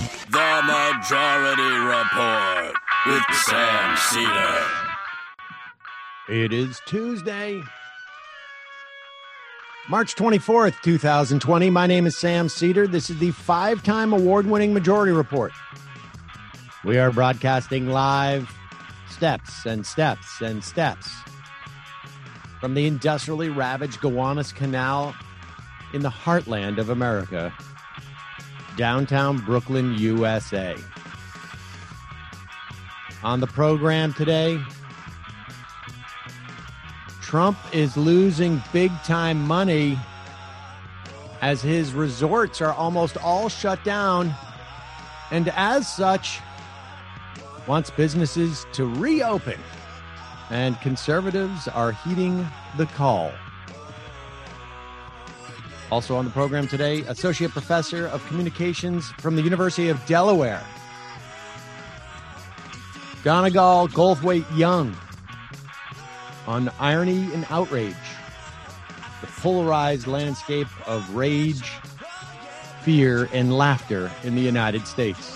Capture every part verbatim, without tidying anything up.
The Majority Report with Sam Seder. It is Tuesday, March twenty-fourth, twenty twenty. My name is Sam Seder. This is the five-time award-winning Majority Report. We are broadcasting live steps and steps and steps from the industrially ravaged Gowanus Canal in the heartland of America, downtown Brooklyn, U S A. On the program today, Trump is losing big-time money as his resorts are almost all shut down, and as such, wants businesses to reopen, and conservatives are heeding the call. Also on the program today, Associate Professor of Communications from the University of Delaware, Donegal Goldthwait Young, on irony and outrage, the polarized landscape of rage, fear, and laughter in the United States.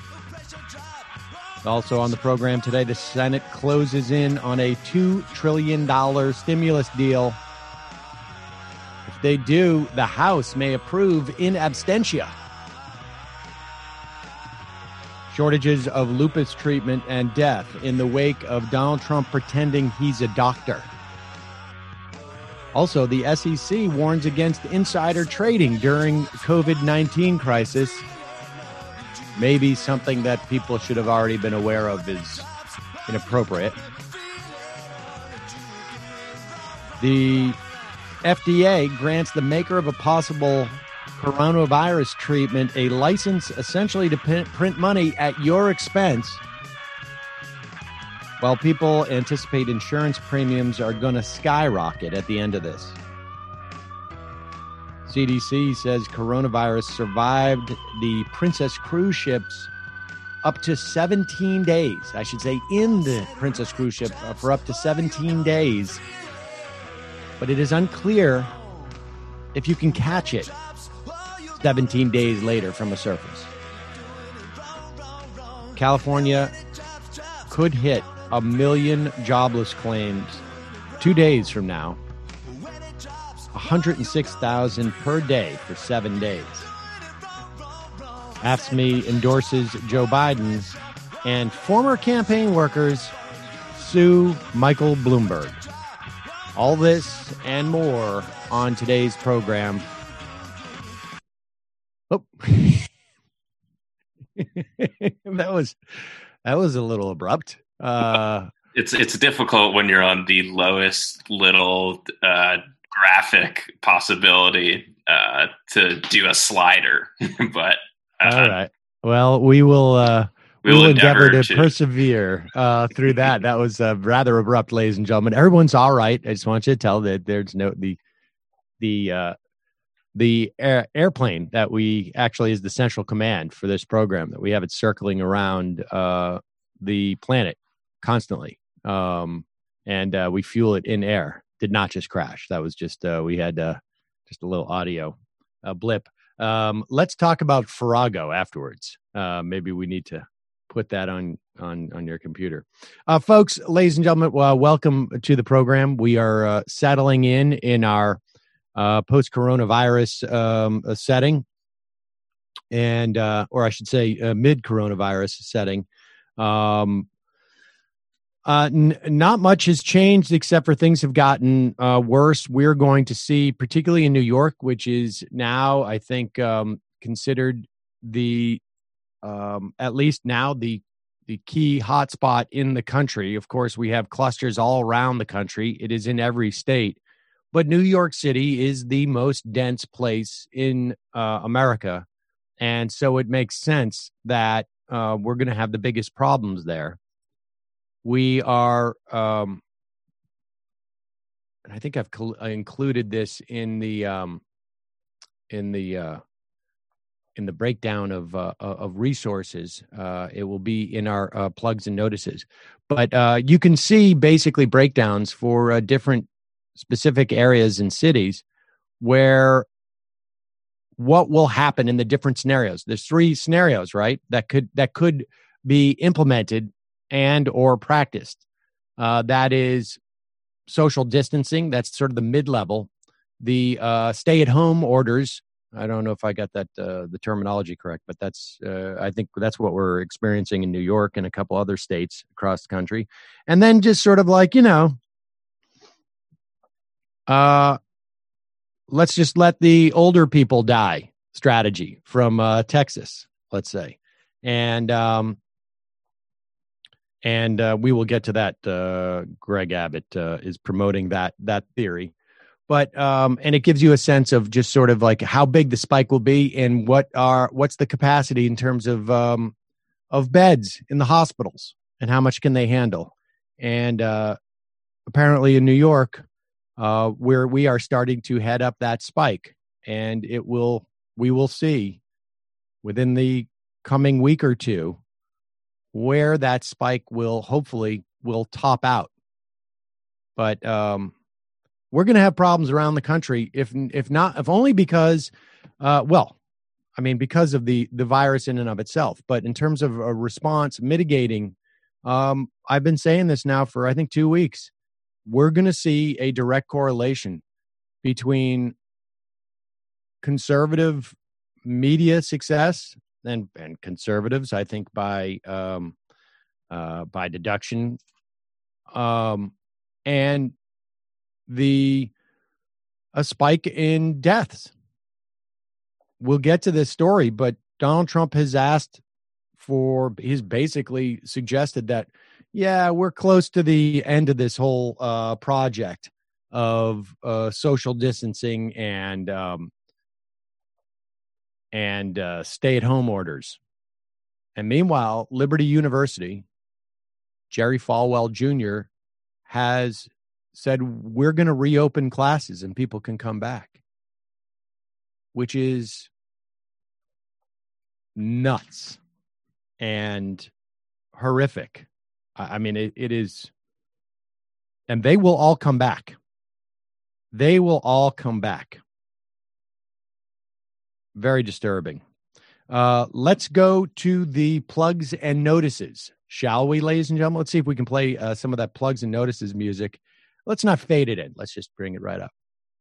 Also on the program today, the Senate closes in on a two trillion dollars stimulus deal. If they do, the House may approve in absentia. Shortages of lupus treatment and death in the wake of Donald Trump pretending he's a doctor. Also, the S E C warns against insider trading during COVID nineteen crisis. Maybe something that people should have already been aware of is inappropriate. The F D A grants the maker of a possible coronavirus treatment a license essentially to print money at your expense, while people anticipate insurance premiums are going to skyrocket at the end of this. C D C says coronavirus survived the Princess cruise ships up to seventeen days. I should say in the Princess cruise ship for up to seventeen days. But it is unclear if you can catch it seventeen days later from a surface. California could hit a million jobless claims two days from now. one hundred six thousand per day for seven days. AFSCME endorses Joe Biden, and former campaign workers sue Michael Bloomberg. All this and more on today's program. Oh, that was that was a little abrupt. Uh, it's it's difficult when you're on the lowest little uh, graphic possibility uh, to do a slider, but uh, all right. Well, we will. Uh, we will endeavor, endeavor to, to persevere uh, through that. That was uh, rather abrupt, ladies and gentlemen. Everyone's all right. I just want you to tell that there's no the the. Uh, The air, airplane that we actually is the central command for this program, that we have it circling around uh, the planet constantly. Um, and uh, we fuel it in air. Did not just crash. That was just, uh, we had uh, just a little audio uh, blip. Um, let's talk about Farrago afterwards. Uh, maybe we need to put that on, on, on your computer. Uh, folks, ladies and gentlemen, well, welcome to the program. We are uh, settling in in our Uh, post-coronavirus um, uh, setting, and uh, or I should say uh, mid-coronavirus setting. Um, uh, n- not much has changed except for things have gotten uh, worse. We're going to see, particularly in New York, which is now, I think, um, considered the, um, at least now, the the key hotspot in the country. Of course, we have clusters all around the country. It is in every state. But New York City is the most dense place in uh, America. And so it makes sense that uh, we're going to have the biggest problems there. We are, um, and I think I've cl- included this in the um, in the uh, in the breakdown of uh, of resources. Uh, it will be in our uh, plugs and notices. But uh, you can see basically breakdowns for uh, different specific areas and cities where what will happen in the different scenarios. There's three scenarios, right? That could that could be implemented and or practiced. Uh, that is social distancing. That's sort of the mid-level. The uh, stay-at-home orders. I don't know if I got that uh, the terminology correct, but that's uh, I think that's what we're experiencing in New York and a couple other states across the country. And then just sort of like, you know, uh, let's just let the older people die strategy from uh, Texas, let's say. And um, and uh, we will get to that. Uh, Greg Abbott uh, is promoting that that theory. But um, and it gives you a sense of just sort of like how big the spike will be and what are what's the capacity in terms of um, of beds in the hospitals and how much can they handle. And uh, apparently in New York, uh, where we are starting to head up that spike, and it will we will see within the coming week or two where that spike will hopefully will top out. But um, we're going to have problems around the country, if if not, if only because, uh, well, I mean, because of the the virus in and of itself. But in terms of a response, mitigating, um, I've been saying this now for, I think, two weeks. We're going to see a direct correlation between conservative media success and, and conservatives, I think, by um, uh, by deduction, um, and the a spike in deaths. We'll get to this story, but Donald Trump has asked for, he's basically suggested that, yeah, we're close to the end of this whole uh, project of uh, social distancing and um, and uh, stay-at-home orders. And meanwhile, Liberty University, Jerry Falwell Junior has said, we're going to reopen classes and people can come back, which is nuts and horrific. I mean, it, it is, and they will all come back. They will all come back. Very disturbing. Uh, let's go to the plugs and notices, shall we, ladies and gentlemen? Let's see if we can play uh, some of that plugs and notices music. Let's not fade it in. Let's just bring it right up.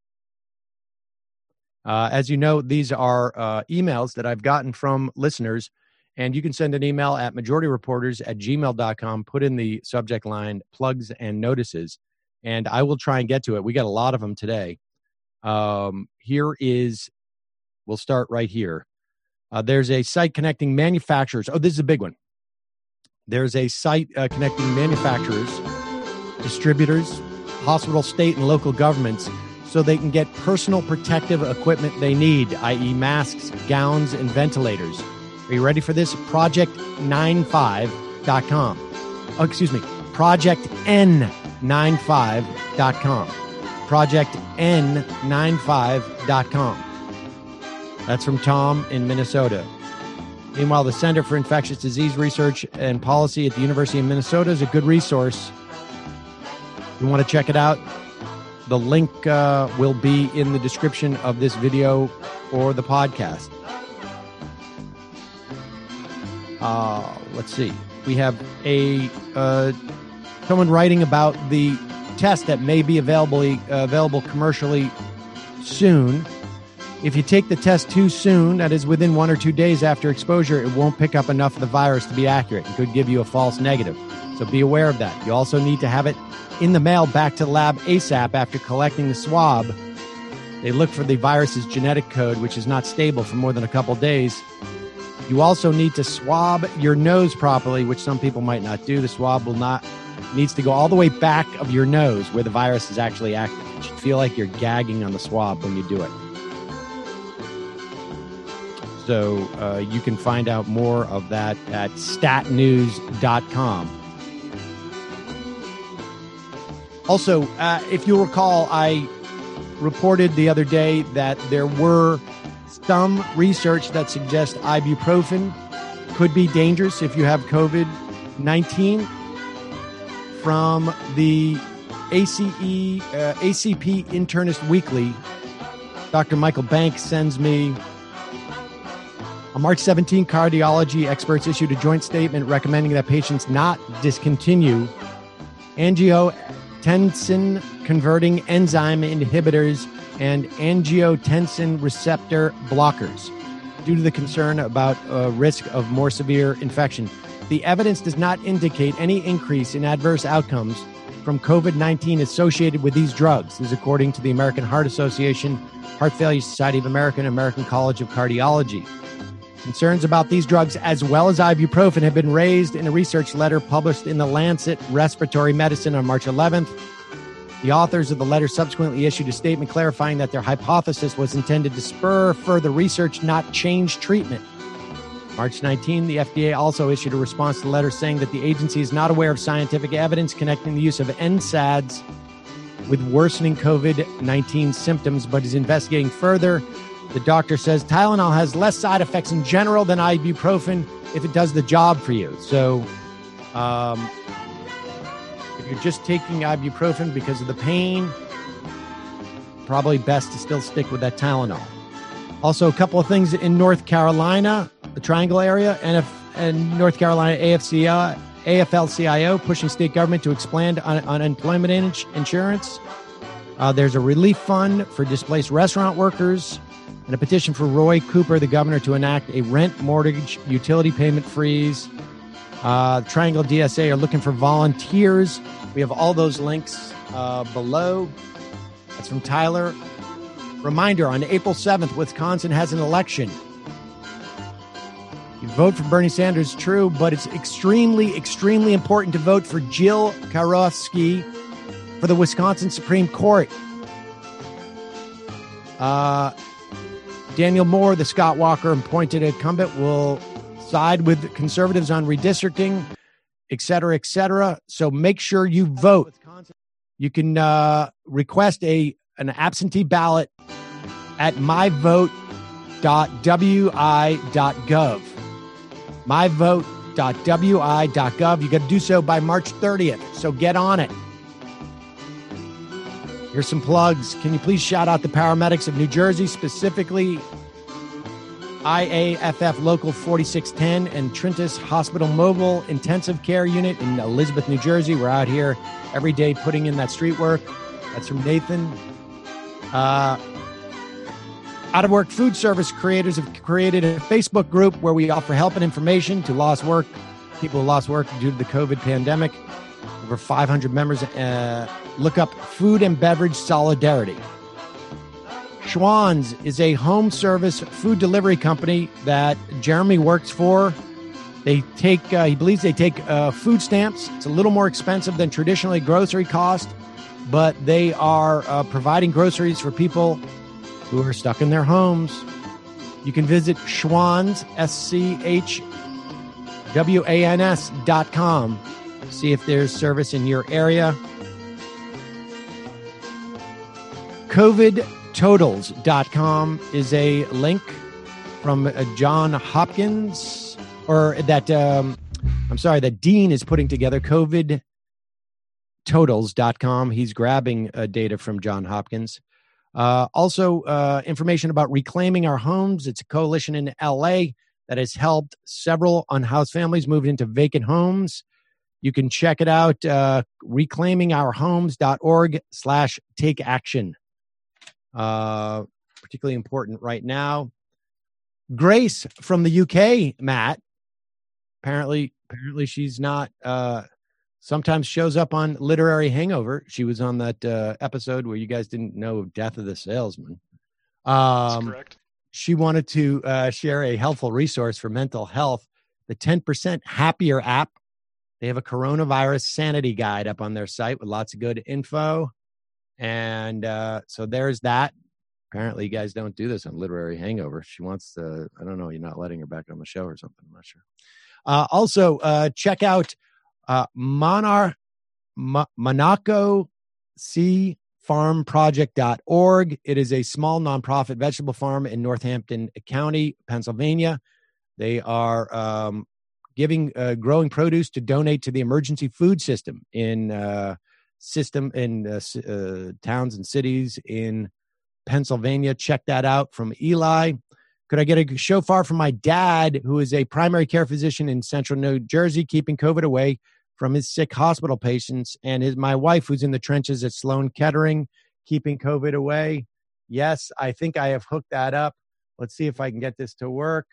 Uh, as you know, these are uh, emails that I've gotten from listeners, and you can send an email at majority reporters at gmail dot com. Put in the subject line plugs and notices, and I will try and get to it. We got a lot of them today. Um, here is, we'll start right here. Uh, there's a site connecting manufacturers. Oh, this is a big one. There's a site uh, connecting manufacturers, distributors, hospital, state, and local governments so they can get personal protective equipment they need, that is masks, gowns, and ventilators. Are you ready for this? project ninety-five dot com. Oh, excuse me. project N ninety-five dot com. project N ninety-five dot com. That's from Tom in Minnesota. Meanwhile, the Center for Infectious Disease Research and Policy at the University of Minnesota is a good resource. You want to check it out? The link uh, will be in the description of this video or the podcast. Uh, let's see. We have a uh, someone writing about the test that may be available uh, available commercially soon. If you take the test too soon, that is within one or two days after exposure, it won't pick up enough of the virus to be accurate. It could give you a false negative. So be aware of that. You also need to have it in the mail back to the lab ASAP after collecting the swab. They look for the virus's genetic code, which is not stable for more than a couple days. You also need to swab your nose properly, which some people might not do. The swab will not needs to go all the way back of your nose where the virus is actually active. You should feel like you're gagging on the swab when you do it. So uh, you can find out more of that at stat news dot com. Also, uh, if you recall, I reported the other day that there were some research that suggests ibuprofen could be dangerous if you have COVID nineteen. From the A C E, uh, A C P Internist Weekly, Doctor Michael Banks sends me On March seventeenth, cardiology experts issued a joint statement recommending that patients not discontinue angiotensin-converting enzyme inhibitors and angiotensin receptor blockers due to the concern about a risk of more severe infection. The evidence does not indicate any increase in adverse outcomes from COVID nineteen associated with these drugs. This is according to the American Heart Association, Heart Failure Society of America, and American College of Cardiology. Concerns about these drugs, as well as ibuprofen, have been raised in a research letter published in the Lancet Respiratory Medicine on March eleventh. The authors of the letter subsequently issued a statement clarifying that their hypothesis was intended to spur further research, not change treatment. March nineteenth, the F D A also issued a response to the letter saying that the agency is not aware of scientific evidence connecting the use of N SAIDs with worsening COVID nineteen symptoms, but is investigating further. The doctor says Tylenol has less side effects in general than ibuprofen if it does the job for you. So um, if you're just taking ibuprofen because of the pain, probably best to still stick with that Tylenol. Also, a couple of things in North Carolina, the Triangle area, and, if, and North Carolina A F C I, A F L C I O pushing state government to expand on, on unemployment in- insurance. Uh, there's a relief fund for displaced restaurant workers, and a petition for Roy Cooper, the governor, to enact a rent, mortgage, utility payment freeze. Uh, Triangle D S A are looking for volunteers. We have all those links uh, below. That's from Tyler. Reminder, on April seventh, Wisconsin has an election. You vote for Bernie Sanders, true, but it's extremely, extremely important to vote for Jill Karofsky for the Wisconsin Supreme Court. Uh... Daniel Moore, the Scott Walker appointed incumbent, will side with conservatives on redistricting, et cetera, et cetera. So make sure you vote. You can uh, request a an absentee ballot at my vote dot w i dot gov. my vote dot w i dot gov. You got to do so by March thirtieth. So get on it. Here's some plugs. Can you please shout out the paramedics of New Jersey, specifically I A F F Local forty-six ten and Trintis Hospital Mobile Intensive Care Unit in Elizabeth, New Jersey. We're out here every day putting in that street work. That's from Nathan. Uh, Out of Work Food Service creators have created a Facebook group where we offer help and information to lost work, people who lost work due to the COVID pandemic. Over five hundred members. Uh, look up Food and Beverage Solidarity. Schwann's is a home service food delivery company that Jeremy works for. They take, uh, he believes they take uh, food stamps. It's a little more expensive than traditionally grocery cost, but they are uh, providing groceries for people who are stuck in their homes. You can visit Schwann's, S C H W A N S dot com. See if there's service in your area. covid totals dot com is a link from uh, John Hopkins, or that, um, I'm sorry, that Dean is putting together, covid totals dot com. He's grabbing uh, data from John Hopkins. Uh, also, uh, information about Reclaiming Our Homes. It's a coalition in L A that has helped several unhoused families move into vacant homes. You can check it out, uh, reclaiming our homes dot org slash take action. Uh, particularly important right now. Grace from the U K, Matt. Apparently, apparently she's not, uh, sometimes shows up on Literary Hangover. She was on that uh, episode where you guys didn't know Death of the Salesman. Um, That's correct. She wanted to uh, share a helpful resource for mental health, the ten percent Happier app. They have a coronavirus sanity guide up on their site with lots of good info. And uh, so there's that. Apparently you guys don't do this on Literary Hangover. She wants to, I don't know, you're not letting her back on the show or something. I'm not sure. Uh, also, uh, check out uh, Monar, M- Monaco Sea farm project dot org. It is a small nonprofit vegetable farm in Northampton County, Pennsylvania. They are um, giving uh, growing produce to donate to the emergency food system in uh, system in uh, uh, towns and cities in Pennsylvania. Check that out from Eli. Could I get a shofar from my dad, who is a primary care physician in central New Jersey, keeping COVID away from his sick hospital patients, and his my wife, who's in the trenches at Sloan Kettering, keeping COVID away? Yes, I think I have hooked that up. Let's see if I can get this to work.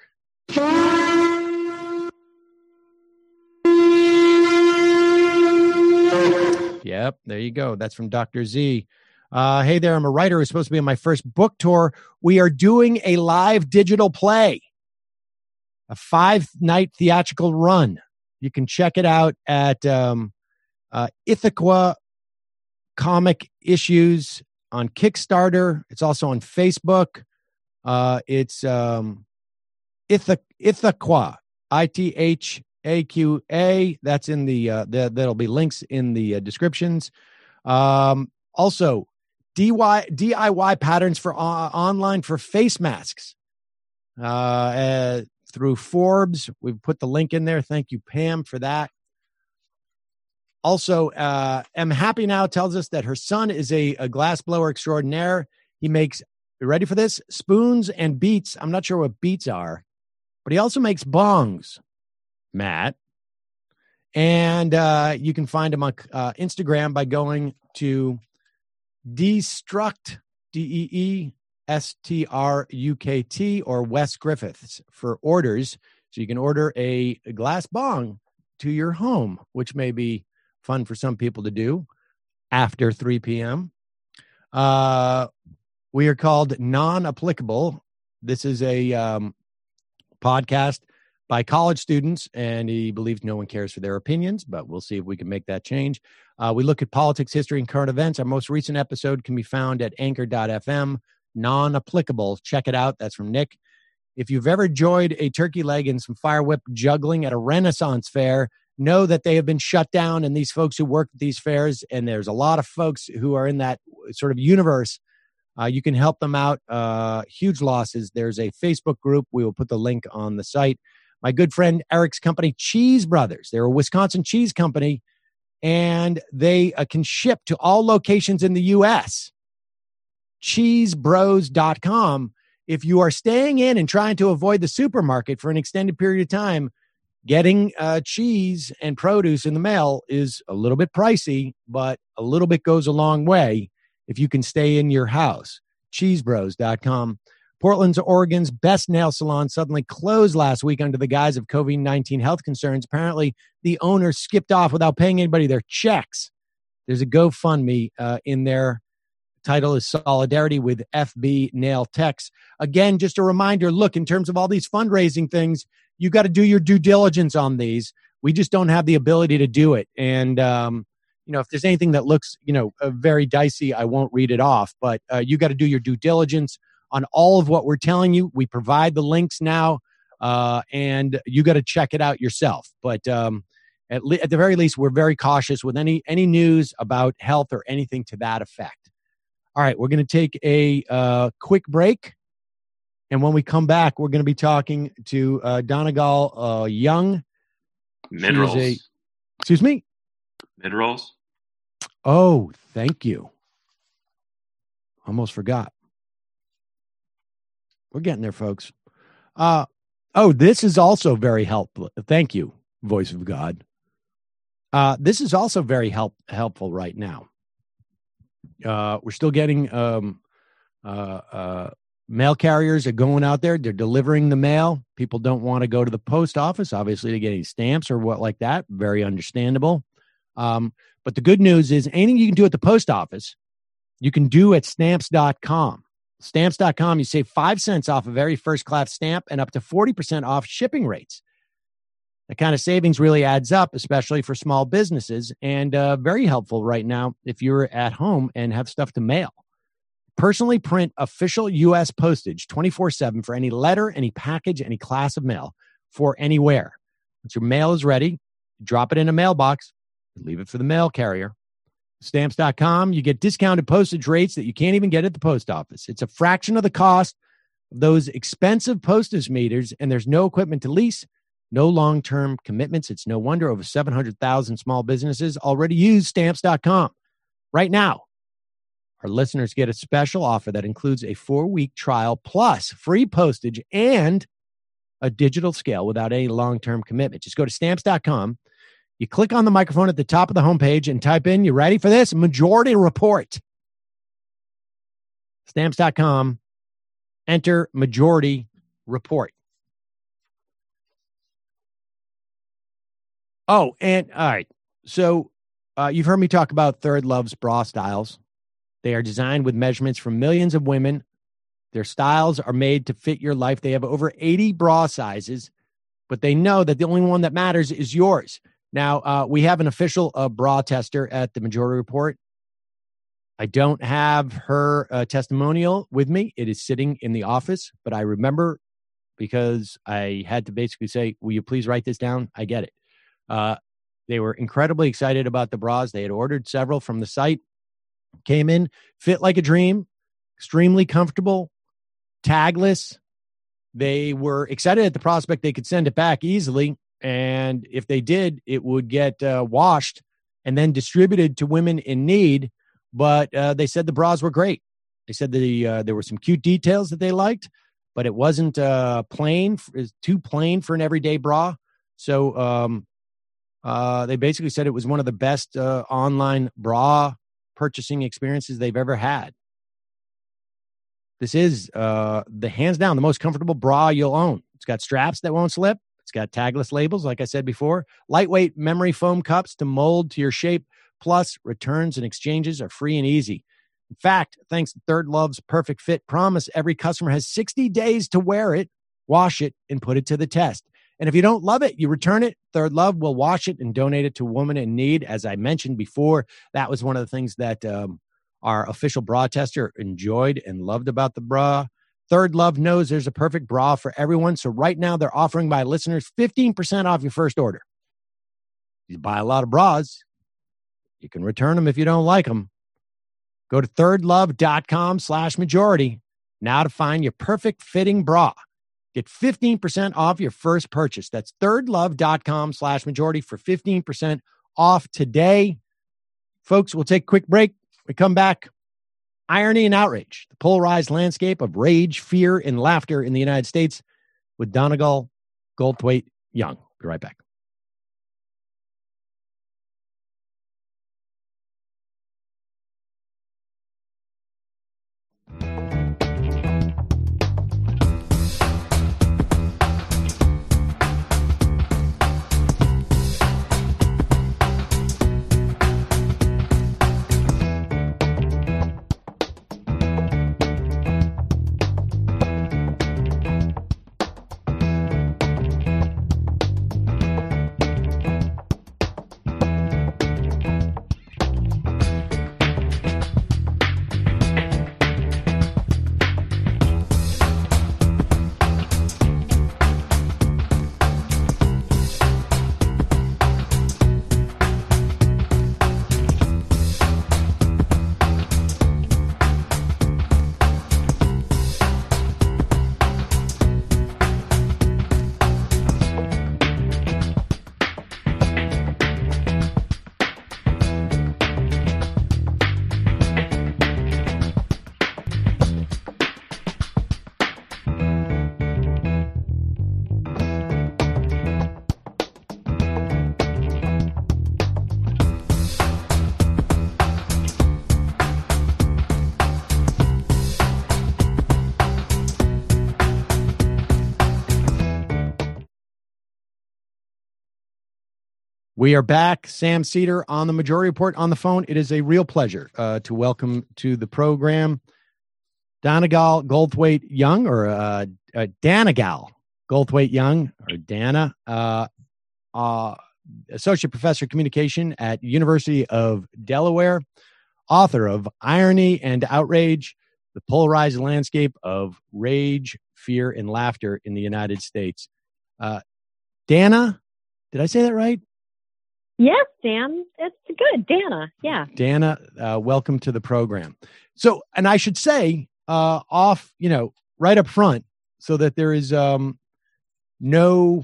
Yep, there you go. That's from Doctor Z. Uh, hey there, I'm a writer who's supposed to be on my first book tour. We are doing a live digital play, a five-night theatrical run. You can check it out at um, uh, Ithaca Comic Issues on Kickstarter. It's also on Facebook. Uh, it's um, Ithaca, Ithaca, I T H A Q A. That's in the, uh, the there'll be links in the uh, descriptions. Um, also, D I Y patterns for uh, online for face masks uh, uh, through Forbes. We've put the link in there. Thank you, Pam, for that. Also, uh, Am Happy Now tells us that her son is a, a glass blower extraordinaire. He makes, you ready for this? Spoons and beats. I'm not sure what beats are, but he also makes bongs, Matt. And uh, you can find him on uh, Instagram by going to Destruct, D E E S T R U K T, or Wes Griffiths for orders. So you can order a, a glass bong to your home, which may be fun for some people to do after three p.m. Uh, we are called Non-Applicable. This is a um, podcast by college students, and he believes no one cares for their opinions, but we'll see if we can make that change. Uh, we look at politics, history, and current events. Our most recent episode can be found at anchor dot f m, Non-Applicable. Check it out. That's from Nick. If you've ever enjoyed a turkey leg and some fire whip juggling at a Renaissance fair, know that they have been shut down, and these folks who work at these fairs, and there's a lot of folks who are in that sort of universe, uh, you can help them out. Uh, huge losses. There's a Facebook group. We will put the link on the site. My good friend Eric's company, Cheese Brothers. They're a Wisconsin cheese company, and they uh, can ship to all locations in the U S cheese bros dot com. If you are staying in and trying to avoid the supermarket for an extended period of time, getting uh, cheese and produce in the mail is a little bit pricey, but a little bit goes a long way if you can stay in your house. cheese bros dot com. Portland's, Oregon's best nail salon suddenly closed last week under the guise of COVID nineteen health concerns. Apparently, the owner skipped off without paying anybody their checks. There's a GoFundMe uh, in there. Title is Solidarity with F B Nail Techs. Again, just a reminder, look, in terms of all these fundraising things, you got to do your due diligence on these. We just don't have the ability to do it. And, um, you know, if there's anything that looks, you know, uh, very dicey, I won't read it off. But uh, you got to do your due diligence on all of what we're telling you. We provide the links now, uh, and you got to check it out yourself. But um, at, le- at the very least, we're very cautious with any any news about health or anything to that effect. All right, we're going to take a uh, quick break. And when we come back, we're going to be talking to uh, Donegal uh, Young. Mid-rolls. A, excuse me? Mid-rolls. Oh, thank you. Almost forgot. We're getting there, folks. Uh, oh, this is also very helpful. Thank you, Voice of God. Uh, this is also very help, helpful right now. Uh, we're still getting um, uh, uh, mail carriers are going out there. They're delivering the mail. People don't want to go to the post office, obviously, to get any stamps or what like that. Very understandable. Um, but the good news is anything you can do at the post office, you can do at stamps dot com. Stamps dot com, you save five cents off a very first-class stamp and up to forty percent off shipping rates. That kind of savings really adds up, especially for small businesses, and uh, very helpful right now if you're at home and have stuff to mail. Personally print official U S postage twenty-four seven for any letter, any package, any class of mail for anywhere. Once your mail is ready, drop it in a mailbox, leave it for the mail carrier. Stamps dot com, you get discounted postage rates that you can't even get at the post office. It's a fraction of the cost of those expensive postage meters, and there's no equipment to lease, no long-term commitments. It's no wonder over seven hundred thousand small businesses already use Stamps dot com. Right now, our listeners get a special offer that includes a four-week trial plus free postage and a digital scale without any long-term commitment. Just go to stamps dot com. You click on the microphone at the top of the homepage and type in, you ready for this? Majority Report. stamps dot com. Enter Majority Report. Oh, and all right. So uh, you've heard me talk about Third Love's bra styles. They are designed with measurements from millions of women. Their styles are made to fit your life. They have over eighty bra sizes, but they know that the only one that matters is yours. Now, uh, we have an official uh, bra tester at the Majority Report. I don't have her uh, testimonial with me. It is sitting in the office, but I remember because I had to basically say, will you please write this down? I get it. Uh, they were incredibly excited about the bras. They had ordered several from the site, came in, fit like a dream, extremely comfortable, tagless. They were excited at the prospect they could send it back easily. And if they did, it would get uh, washed and then distributed to women in need. But uh, they said the bras were great. They said the uh, there were some cute details that they liked, but it wasn't uh, plain, it was too plain for an everyday bra. So um, uh, they basically said it was one of the best uh, online bra purchasing experiences they've ever had. This is uh, the hands down the most comfortable bra you'll own. It's got straps that won't slip. It's got tagless labels, like I said before. Lightweight memory foam cups to mold to your shape. Plus, returns and exchanges are free and easy. In fact, thanks to Third Love's Perfect Fit promise, every customer has sixty days to wear it, wash it, and put it to the test. And if you don't love it, you return it. Third Love will wash it and donate it to a woman in need. As I mentioned before, that was one of the things that um, our official bra tester enjoyed and loved about the bra. Third Love knows there's a perfect bra for everyone. So right now they're offering my listeners fifteen percent off your first order. You buy a lot of bras, you can return them if you don't like them. Go to thirdlove.com slash majority now to find your perfect fitting bra. Get fifteen percent off your first purchase. That's thirdlove.com slash majority for fifteen percent off today. Folks, we'll take a quick break. We come back. Irony and outrage, the polarized landscape of rage, fear, and laughter in the United States with Donegal Goldthwait Young. Be right back. We are back. Sam Seder on the Majority Report on the phone. It is a real pleasure uh, to welcome to the program Donegal Goldthwait Young, or uh, uh, Danagal Goldthwait Young, or Dana, uh, uh, Associate Professor of Communication at University of Delaware, author of Irony and Outrage, the Polarized Landscape of Rage, Fear, and Laughter in the United States. Uh, Dana, did I say that right? Yes, Dan. It's good. Dana. Yeah. Dana, uh, welcome to the program. So, and I should say uh, off, you know, right up front, so that there is um, no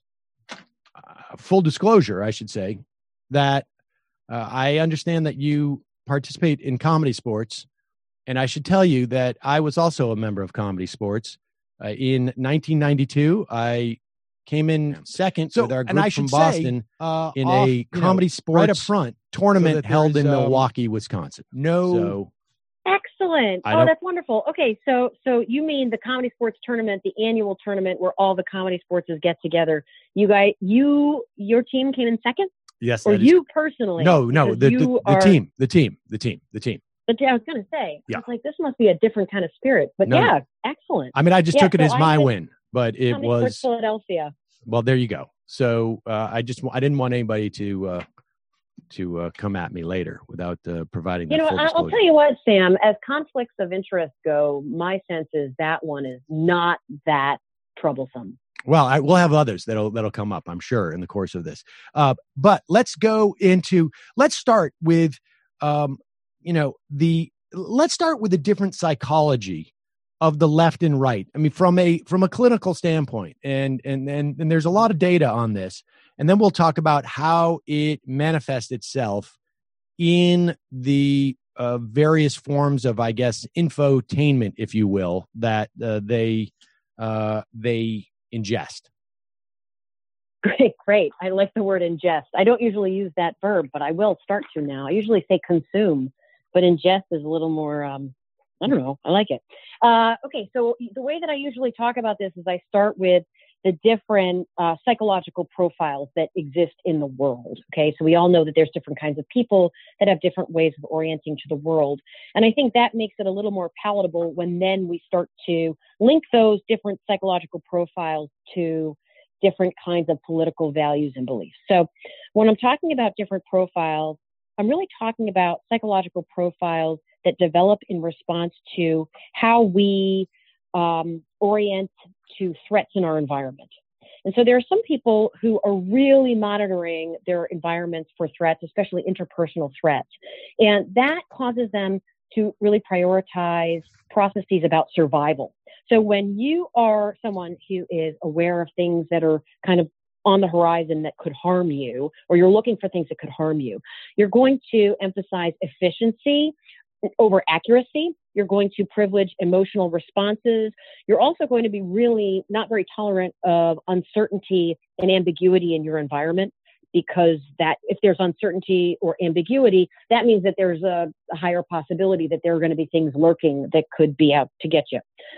uh, full disclosure, I should say, that uh, I understand that you participate in comedy sports And I should tell you that I was also a member of Comedy Sports. Uh, in nineteen ninety-two, I came in second so, with our group and I should from Boston say, uh, in off, a Comedy know, Sports right up front tournament so held in um, Milwaukee, Wisconsin. No. So, Excellent. Oh, that's wonderful. Okay, so so you mean the Comedy Sports Tournament, the annual tournament where all the comedy sports get together. You guys, you, your team came in second? Yes. Or you personally? No, no, the, the, the, are, team, the team, the team, the team. But I was going to say, yeah. I was like, this must be a different kind of spirit. But no, yeah, no. excellent. I mean, I just yeah, took it so as I my win, but it Comedy was Sports Philadelphia. Well, there you go. So uh, I just I didn't want anybody to uh, to uh, come at me later without uh, providing. You know, full I'll tell you what, Sam. As conflicts of interest go, my sense is that one is not that troublesome. Well, I, we'll have others that'll that'll come up, I'm sure, in the course of this. Uh, but let's go into let's start with, um, you know, the let's start with a different psychology of the left and right. I mean, from a from a clinical standpoint, and and and and there's a lot of data on this, and then we'll talk about how it manifests itself in the uh, various forms of, I guess, infotainment, if you will, that uh, they uh, they ingest. Great, great. I like the word ingest. I don't usually use that verb, but I will start to now. I usually say consume, but ingest is a little more. Um, I don't know. I like it. Uh, okay, so the way that I usually talk about this is I start with the different uh, psychological profiles that exist in the world. Okay, so we all know that there's different kinds of people that have different ways of orienting to the world. And I think that makes it a little more palatable when then we start to link those different psychological profiles to different kinds of political values and beliefs. So when I'm talking about different profiles, I'm really talking about psychological profiles that develop in response to how we um, orient to threats in our environment. And so there are some people who are really monitoring their environments for threats, especially interpersonal threats. And that causes them to really prioritize processes about survival. So when you are someone who is aware of things that are kind of on the horizon that could harm you, or you're looking for things that could harm you, you're going to emphasize efficiency over accuracy. You're going to privilege emotional responses. You're also going to be really not very tolerant of uncertainty and ambiguity in your environment, because that if there's uncertainty or ambiguity, that means that there's a, a higher possibility that there are going to be things lurking that could be out to get you.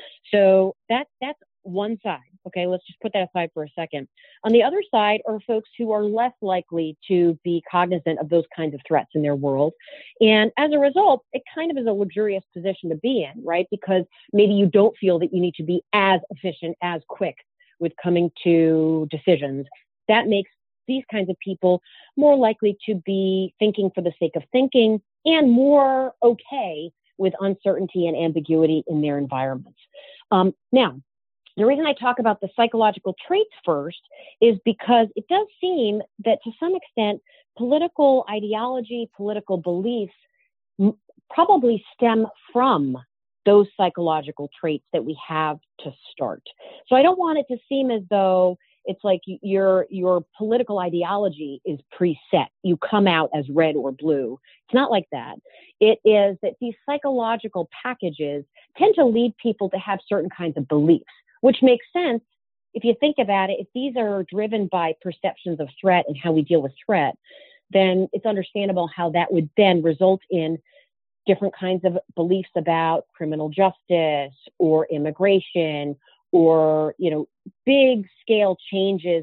So that that's one side. Okay, let's just put that aside for a second. On the other side are folks who are less likely to be cognizant of those kinds of threats in their world. And as a result, it kind of is a luxurious position to be in, right? Because maybe you don't feel that you need to be as efficient, as quick with coming to decisions. That makes these kinds of people more likely to be thinking for the sake of thinking and more okay with uncertainty and ambiguity in their environments. Um, now, the reason I talk about the psychological traits first is because it does seem that to some extent, political ideology, political beliefs m- probably stem from those psychological traits that we have to start. So I don't want it to seem as though it's like your your political ideology is preset. You come out as red or blue. It's not like that. It is that these psychological packages tend to lead people to have certain kinds of beliefs, which makes sense if you think about it. If these are driven by perceptions of threat and how we deal with threat, then it's understandable how that would then result in different kinds of beliefs about criminal justice or immigration, or, you know, big scale changes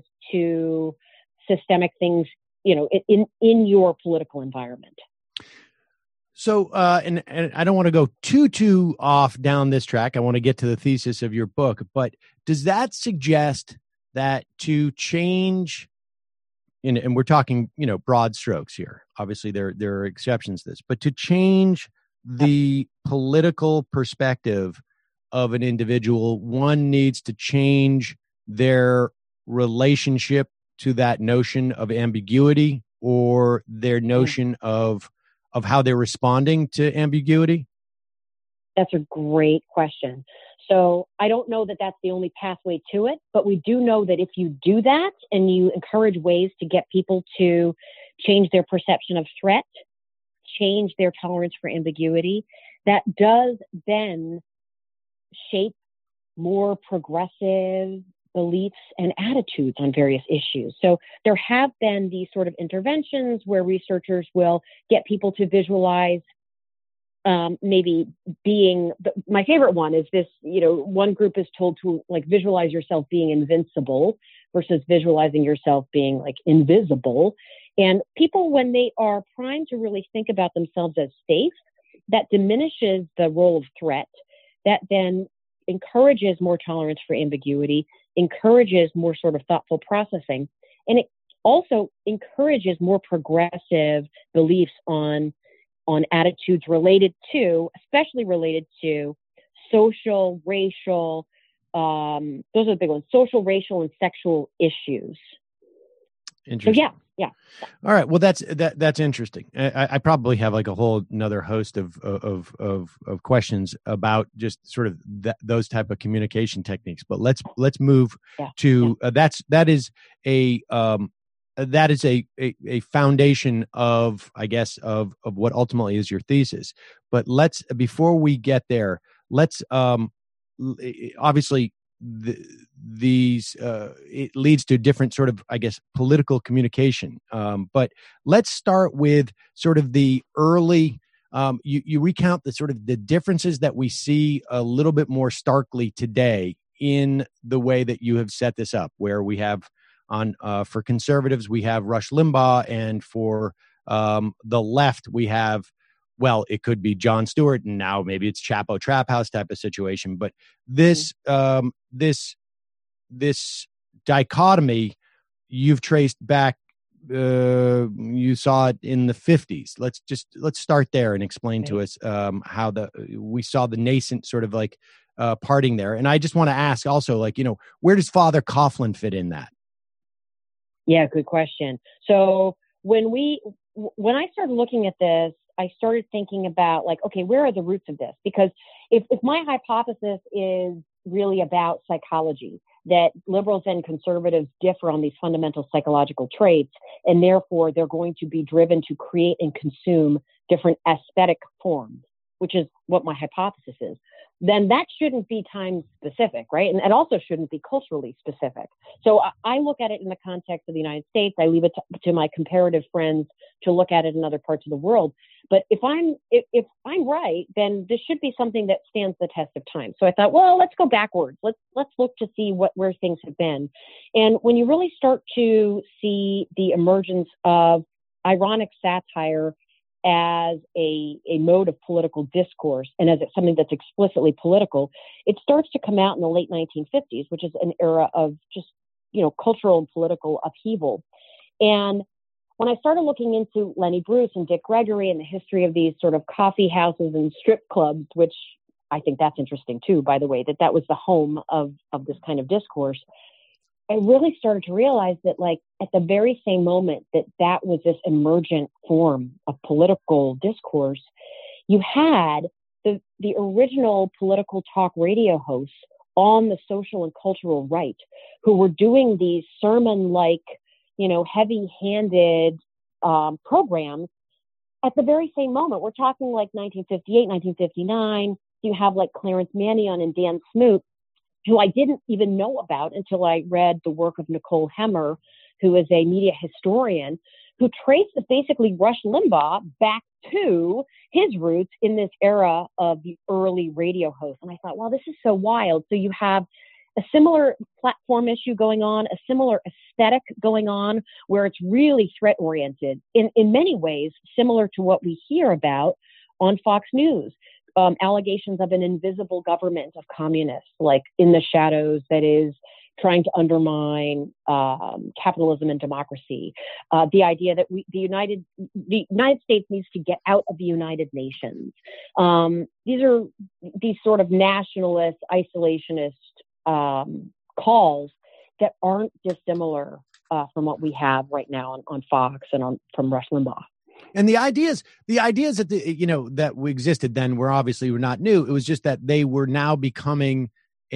to systemic things, you know, in, in your political environment. So, uh, and, and I don't want to go too, too off down this track. I want to get to the thesis of your book, but does that suggest that to change, and, and we're talking, you know, broad strokes here, obviously there, there are exceptions to this, but to change the political perspective of an individual, one needs to change their relationship to that notion of ambiguity or their notion of of how they're responding to ambiguity? That's a great question. So I don't know that that's the only pathway to it, but we do know that if you do that and you encourage ways to get people to change their perception of threat, change their tolerance for ambiguity, that does then shape more progressive beliefs and attitudes on various issues. So there have been these sort of interventions where researchers will get people to visualize um, maybe being, my favorite one is this, you know, one group is told to like visualize yourself being invincible versus visualizing yourself being like invisible. And people, when they are primed to really think about themselves as safe, that diminishes the role of threat, that then encourages more tolerance for ambiguity, encourages more sort of thoughtful processing, and it also encourages more progressive beliefs on, on attitudes related to, especially related to social, racial, um, those are the big ones, social, racial, and sexual issues. Interesting. So yeah, yeah. All right. Well, that's that. That's interesting. I, I probably have like a whole another host of of of of questions about just sort of that, those type of communication techniques. But let's let's move yeah, to yeah. Uh, that's that is a um that is a, a a foundation of I guess of of what ultimately is your thesis. But let's before we get there, let's um obviously. The, these uh, it leads to different sort of I guess political communication um, but let's start with sort of the early um, you, you recount the sort of the differences that we see a little bit more starkly today in the way that you have set this up, where we have on uh, for conservatives we have Rush Limbaugh, and for um, the left we have, well, it could be Jon Stewart, and now maybe it's Chapo Trap House type of situation. But this, um, this, this dichotomy, you've traced back. Uh, you saw it in the fifties. Let's just let's start there and explain to us um, how the we saw the nascent sort of like uh, parting there. And I just want to ask also, like, you know, where does Father Coughlin fit in that? Yeah, good question. So when we when I started looking at this, I started thinking about like, okay, where are the roots of this? Because if, if my hypothesis is really about psychology, that liberals and conservatives differ on these fundamental psychological traits, and therefore they're going to be driven to create and consume different aesthetic forms, which is what my hypothesis is, then that shouldn't be time specific, right? And it also shouldn't be culturally specific. So I, I look at it in the context of the United States. I leave it to, to my comparative friends to look at it in other parts of the world. But if I'm if, if I'm right, then this should be something that stands the test of time. So I thought, well, let's go backwards. Let's let's look to see what where things have been. And when you really start to see the emergence of ironic satire as a, a mode of political discourse and as it's something that's explicitly political, it starts to come out in the late nineteen fifties, which is an era of just, you know, cultural and political upheaval. And when I started looking into Lenny Bruce and Dick Gregory and the history of these sort of coffee houses and strip clubs, which I think that's interesting too, by the way, that that was the home of, of this kind of discourse, I really started to realize that, like, at the very same moment that that was this emergent form of political discourse, you had the, the original political talk radio hosts on the social and cultural right who were doing these sermon-like, you know, heavy-handed um, programs at the very same moment. We're talking like nineteen fifty-eight, nineteen fifty-nine. You have like Clarence Mannion and Dan Smoot, who I didn't even know about until I read the work of Nicole Hemmer, who is a media historian, who traced basically Rush Limbaugh back to his roots in this era of the early radio hosts. And I thought, wow, this is so wild. So you have a similar platform issue going on, a similar aesthetic going on, where it's really threat-oriented, in, in many ways similar to what we hear about on Fox News. Um, allegations of an invisible government of communists, like in the shadows, that is trying to undermine um, capitalism and democracy. Uh, the idea that we, the United, the United States needs to get out of the United Nations. Um, these are these sort of nationalist, isolationist um, calls that aren't dissimilar uh, from what we have right now on, on Fox and on from Rush Limbaugh. And the ideas, the ideas that the, you know that we existed then were obviously were not new. It was just that they were now becoming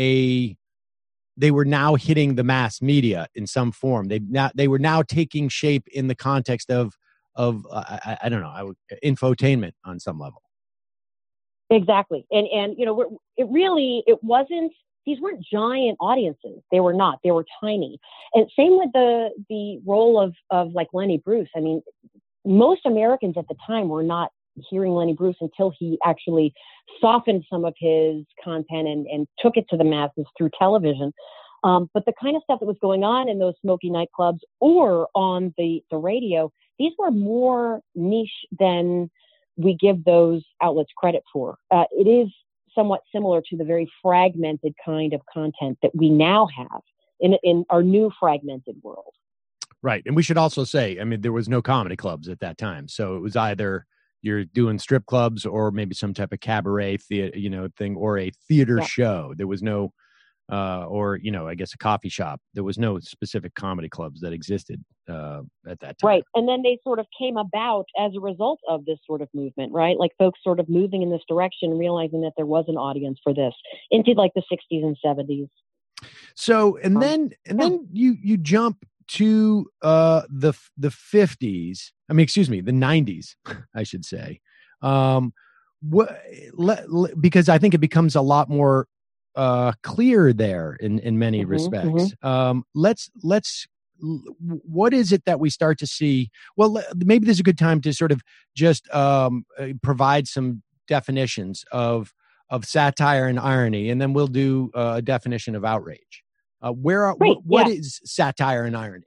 a, they were now hitting the mass media in some form. They now they were now taking shape in the context of of uh, I, I don't know, I would, infotainment on some level. Exactly. And, and, you know, it really, it wasn't, these weren't giant audiences. They were not, they were tiny. And same with the, the role of, of like Lenny Bruce. I mean, most Americans at the time were not hearing Lenny Bruce until he actually softened some of his content and, and took it to the masses through television. Um, but the kind of stuff that was going on in those smoky nightclubs or on the, the radio, these were more niche than we give those outlets credit for. Uh, it is somewhat similar to the very fragmented kind of content that we now have in, in our new fragmented world. Right. And we should also say, I mean, there was no comedy clubs at that time. So it was either you're doing strip clubs or maybe some type of cabaret theater, you know, thing, or a theater yeah. show. There was no, uh, or, you know, I guess a coffee shop. There was no specific comedy clubs that existed uh, at that time. Right. And then they sort of came about as a result of this sort of movement, right? Like folks sort of moving in this direction, realizing that there was an audience for this into like the sixties and seventies. So, and um, then, and yeah. then you, you jump to uh, the the fifties. I mean, excuse me, the nineties, I should say. Um, what le, le, because I think it becomes a lot more uh, clear there in in many mm-hmm, respects. Mm-hmm. Um, let's let's. What is it that we start to see? Well, maybe this is a good time to sort of just um, provide some definitions of of satire and irony, and then we'll do uh, a definition of outrage. Uh, where are, Great, wh- what yeah. is satire and irony?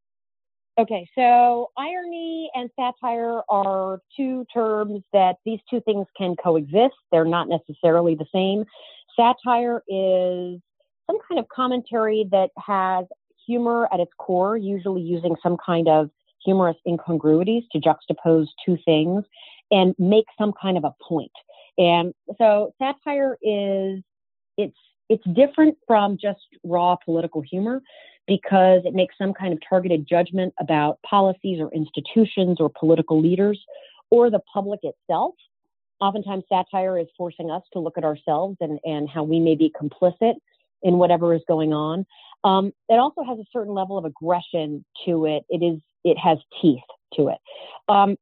Okay, so irony and satire are two terms that these two things can coexist. They're not necessarily the same. Satire is some kind of commentary that has humor at its core, usually using some kind of humorous incongruities to juxtapose two things and make some kind of a point. And so satire is, it's It's different from just raw political humor because it makes some kind of targeted judgment about policies or institutions or political leaders or the public itself. Oftentimes satire is forcing us to look at ourselves and, and how we may be complicit in whatever is going on. Um, it also has a certain level of aggression to it. It is, it has teeth to it. Um,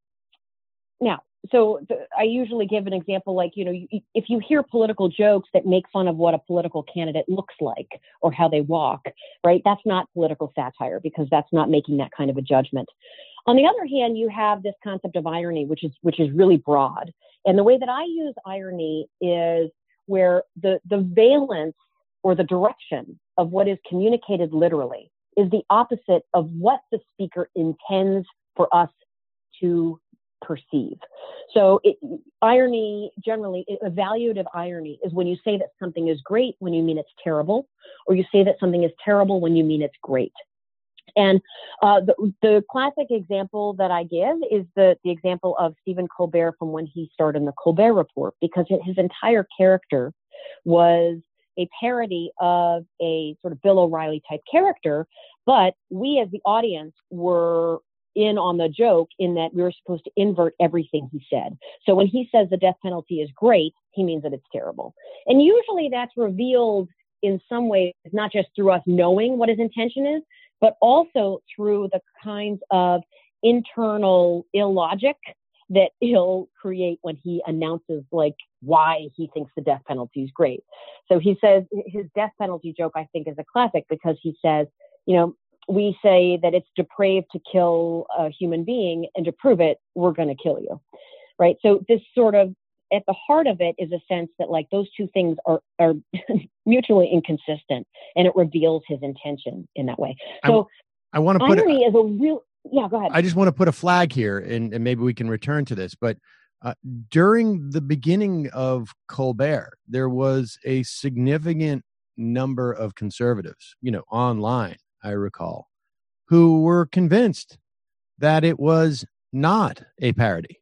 now, So the, I usually give an example like, you know, you, if you hear political jokes that make fun of what a political candidate looks like or how they walk, right? That's not political satire because that's not making that kind of a judgment. On the other hand, you have this concept of irony, which is which is really broad. And the way that I use irony is where the, the valence or the direction of what is communicated literally is the opposite of what the speaker intends for us to perceive. So it, irony, generally, evaluative irony is when you say that something is great when you mean it's terrible, or you say that something is terrible when you mean it's great. And uh, the, the classic example that I give is the, the example of Stephen Colbert from when he starred in the Colbert Report, because his entire character was a parody of a sort of Bill O'Reilly type character, but we as the audience were in on the joke in that we were supposed to invert everything he said. So when he says the death penalty is great, he means that it's terrible. And usually that's revealed in some ways, not just through us knowing what his intention is, but also through the kinds of internal illogic that he'll create when he announces like why he thinks the death penalty is great. So he says his death penalty joke, I think, is a classic because he says, you know, we say that it's depraved to kill a human being, and to prove it, we're going to kill you, right? So this sort of, at the heart of it is a sense that like those two things are, are mutually inconsistent, and it reveals his intention in that way. So I, I want to put irony a, is a real, yeah, go ahead. I just want to put a flag here, and, and maybe we can return to this, but uh, during the beginning of Colbert, there was a significant number of conservatives, you know, online, I recall, who were convinced that it was not a parody,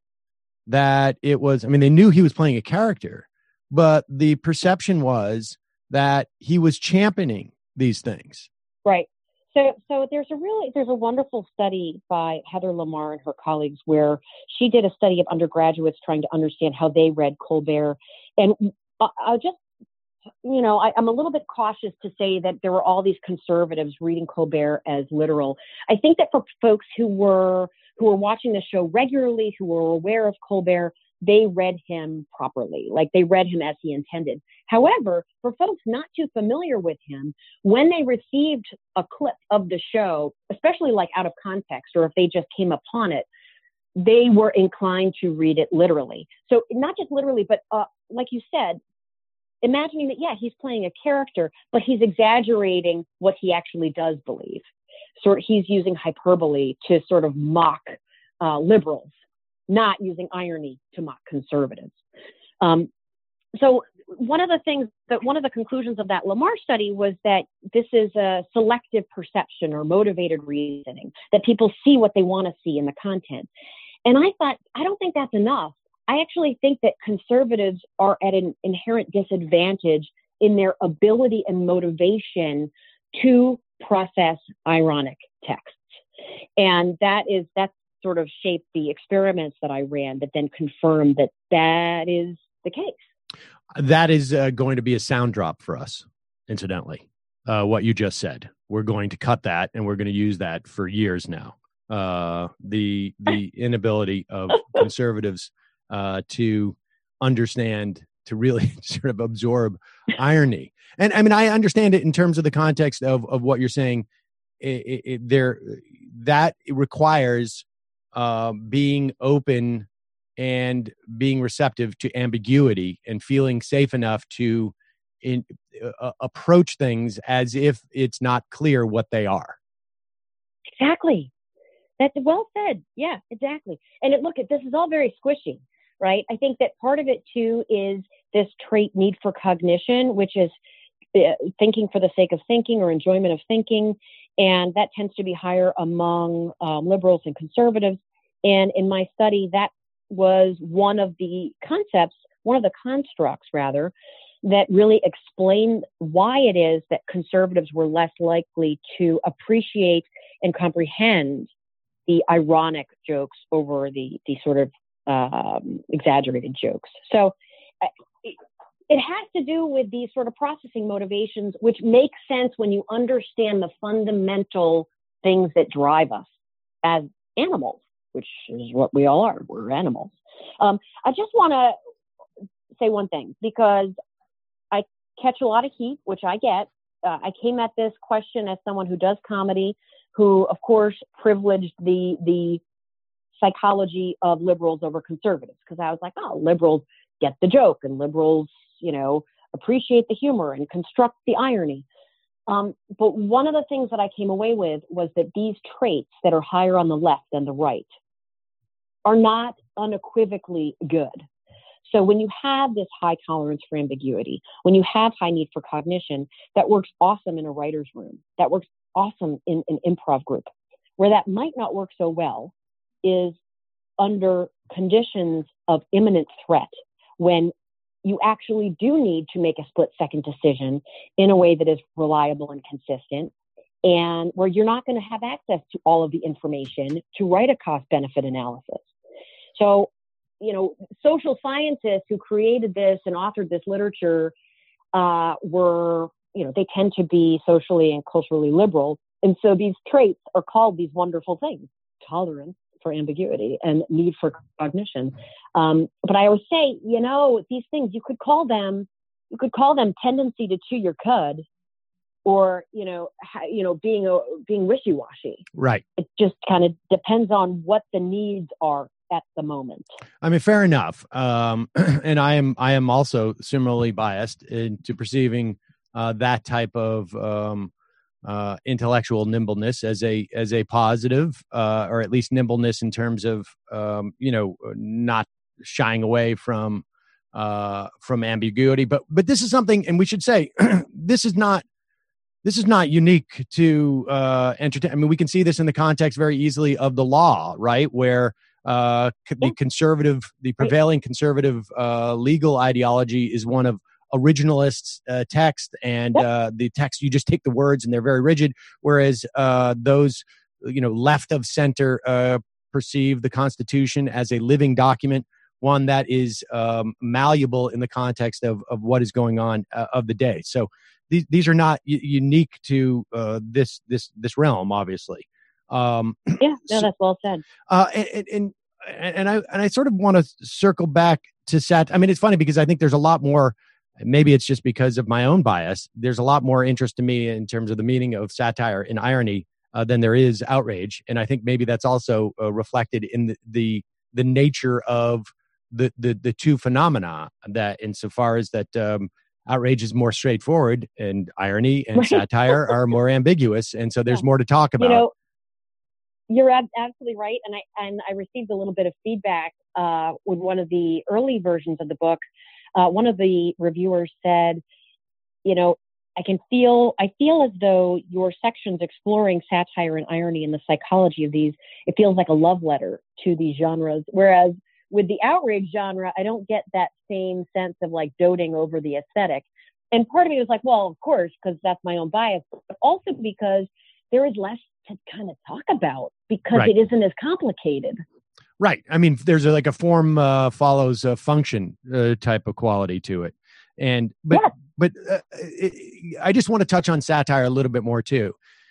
that it was, I mean, they knew he was playing a character, but the perception was that he was championing these things. Right. So, so there's a really, there's a wonderful study by Heather Lamar and her colleagues where she did a study of undergraduates trying to understand how they read Colbert. And I'll just, you know, I, I'm a little bit cautious to say that there were all these conservatives reading Colbert as literal. I think that for folks who were who were watching the show regularly, who were aware of Colbert, they read him properly, like they read him as he intended. However, for folks not too familiar with him, when they received a clip of the show, especially like out of context, or if they just came upon it, they were inclined to read it literally. So not just literally, but uh, like you said, imagining that, yeah, he's playing a character, but he's exaggerating what he actually does believe. Sort he's using hyperbole to sort of mock uh, liberals, not using irony to mock conservatives. Um, so one of the things that one of the conclusions of that Lamar study was that this is a selective perception or motivated reasoning, that people see what they want to see in the content. And I thought, I don't think that's enough. I actually think that conservatives are at an inherent disadvantage in their ability and motivation to process ironic texts. And that is, that's sort of shaped the experiments that I ran that then confirmed that that is the case. That is uh, going to be a sound drop for us, incidentally, uh, what you just said. We're going to cut that and we're going to use that for years now. Uh, the the inability of conservatives uh, to understand, to really sort of absorb irony. And I mean, I understand it in terms of the context of, of what you're saying. It, it, it, there, that requires uh, being open and being receptive to ambiguity and feeling safe enough to in, uh, approach things as if it's not clear what they are. Exactly. That's well said. Yeah, exactly. And it, look, this is all very squishy, right? I think that part of it too is this trait need for cognition, which is uh, thinking for the sake of thinking or enjoyment of thinking. And that tends to be higher among um, liberals and conservatives. And in my study, that was one of the concepts, one of the constructs rather, that really explained why it is that conservatives were less likely to appreciate and comprehend the ironic jokes over the the sort of um, exaggerated jokes. So uh, it, it has to do with these sort of processing motivations, which make sense when you understand the fundamental things that drive us as animals, which is what we all are. We're animals. Um, I just want to say one thing, because I catch a lot of heat, which I get. Uh, I came at this question as someone who does comedy, who, of course, privileged the the psychology of liberals over conservatives, because I was like, oh, liberals get the joke, and liberals, you know, appreciate the humor and construct the irony. Um, but one of the things that I came away with was that these traits that are higher on the left than the right are not unequivocally good. So when you have this high tolerance for ambiguity, when you have high need for cognition, that works awesome in a writer's room. That works awesome in an improv group. Where that might not work so well is under conditions of imminent threat, when you actually do need to make a split-second decision in a way that is reliable and consistent, and where you're not going to have access to all of the information to write a cost-benefit analysis. So, you know, social scientists who created this and authored this literature uh, were, you know, they tend to be socially and culturally liberal. And so these traits are called these wonderful things: tolerance for ambiguity and need for cognition. Um, but I always say, you know, these things, you could call them, you could call them tendency to chew your cud, or, you know, ha, you know, being a, being wishy-washy. Right. It just kind of depends on what the needs are at the moment. I mean, fair enough. Um, and I am, I am also similarly biased into perceiving uh, that type of um, uh, intellectual nimbleness as a as a positive, uh, or at least nimbleness in terms of um, you know, not shying away from uh, from ambiguity. But but this is something, and we should say this is not. This is not unique to uh, entertain. I mean, we can see this in the context very easily of the law, right? Where uh, the conservative, the prevailing conservative uh, legal ideology is one of originalist uh, text, and uh, the text, you just take the words and they're very rigid. Whereas uh, those, you know, left of center uh, perceive the Constitution as a living document, one that is um, malleable in the context of of what is going on uh, of the day. So. These these are not u- unique to uh, this this this realm, obviously. Um, yeah, no, that's well said. Uh, and, and and I and I sort of want to circle back to sat. I mean, it's funny because I think there's a lot more. Maybe it's just because of my own bias. There's a lot more interest to me in terms of the meaning of satire and irony uh, than there is outrage, and I think maybe that's also uh, reflected in the, the the nature of the the the two phenomena. That insofar as that um, outrage is more straightforward, and irony and right. satire are more ambiguous, and so there's yeah. more to talk about. You know, you're ab- absolutely right, and I and I received a little bit of feedback uh, with one of the early versions of the book. Uh, one of the reviewers said, you know, I can feel, I feel as though your sections exploring satire and irony and the psychology of these, it feels like a love letter to these genres. Whereas with the outrage genre, I don't get that same sense of like doting over the aesthetic. And part of me was like, well, of course, because that's my own bias, but also because there is less to kind of talk about because right. it isn't as complicated. Right. I mean, there's a, like a form uh, follows a function uh, type of quality to it. And, but, yeah. but uh, it, I just want to touch on satire a little bit more too.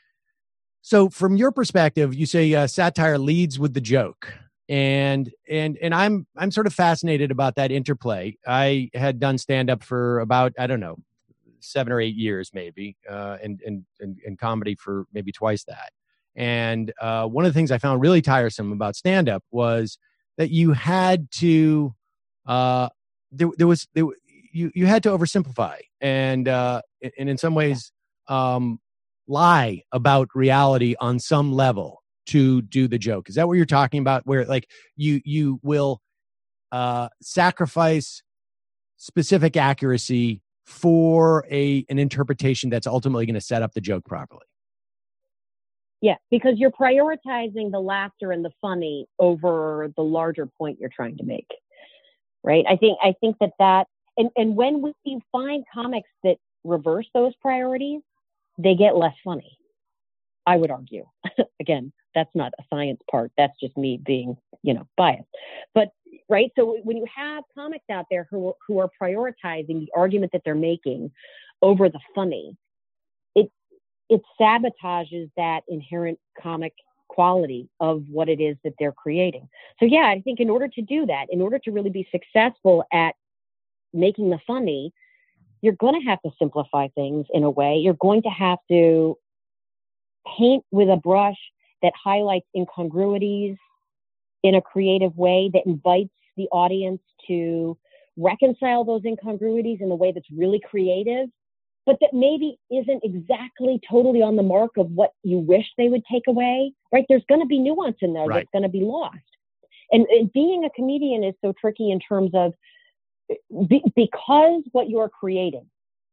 So from your perspective, you say uh, satire leads with the joke. And, and, and I'm, I'm sort of fascinated about that interplay. I had done stand up for about, I don't know, seven or eight years maybe, uh, and, and, and, and comedy for maybe twice that. And uh, one of the things I found really tiresome about stand-up was that you had to, uh, there, there was, there, you you had to oversimplify and uh, and in some ways um, lie about reality on some level to do the joke. Is that what you're talking about? Where like you you will uh, sacrifice specific accuracy for a an interpretation that's ultimately going to set up the joke properly. Yeah, because you're prioritizing the laughter and the funny over the larger point you're trying to make, right? I think I think that that, and, and when we find comics that reverse those priorities, they get less funny, I would argue. Again, that's not a science part. That's just me being, you know, biased. But, right, so when you have comics out there who who are prioritizing the argument that they're making over the funny, it sabotages that inherent comic quality of what it is that they're creating. So yeah, I think in order to do that, in order to really be successful at making the funny, you're going to have to simplify things in a way. You're going to have to paint with a brush that highlights incongruities in a creative way that invites the audience to reconcile those incongruities in a way that's really creative, but that maybe isn't exactly totally on the mark of what you wish they would take away, right? There's going to be nuance in there right. that's going to be lost. And, and being a comedian is so tricky in terms of, be, because what you're creating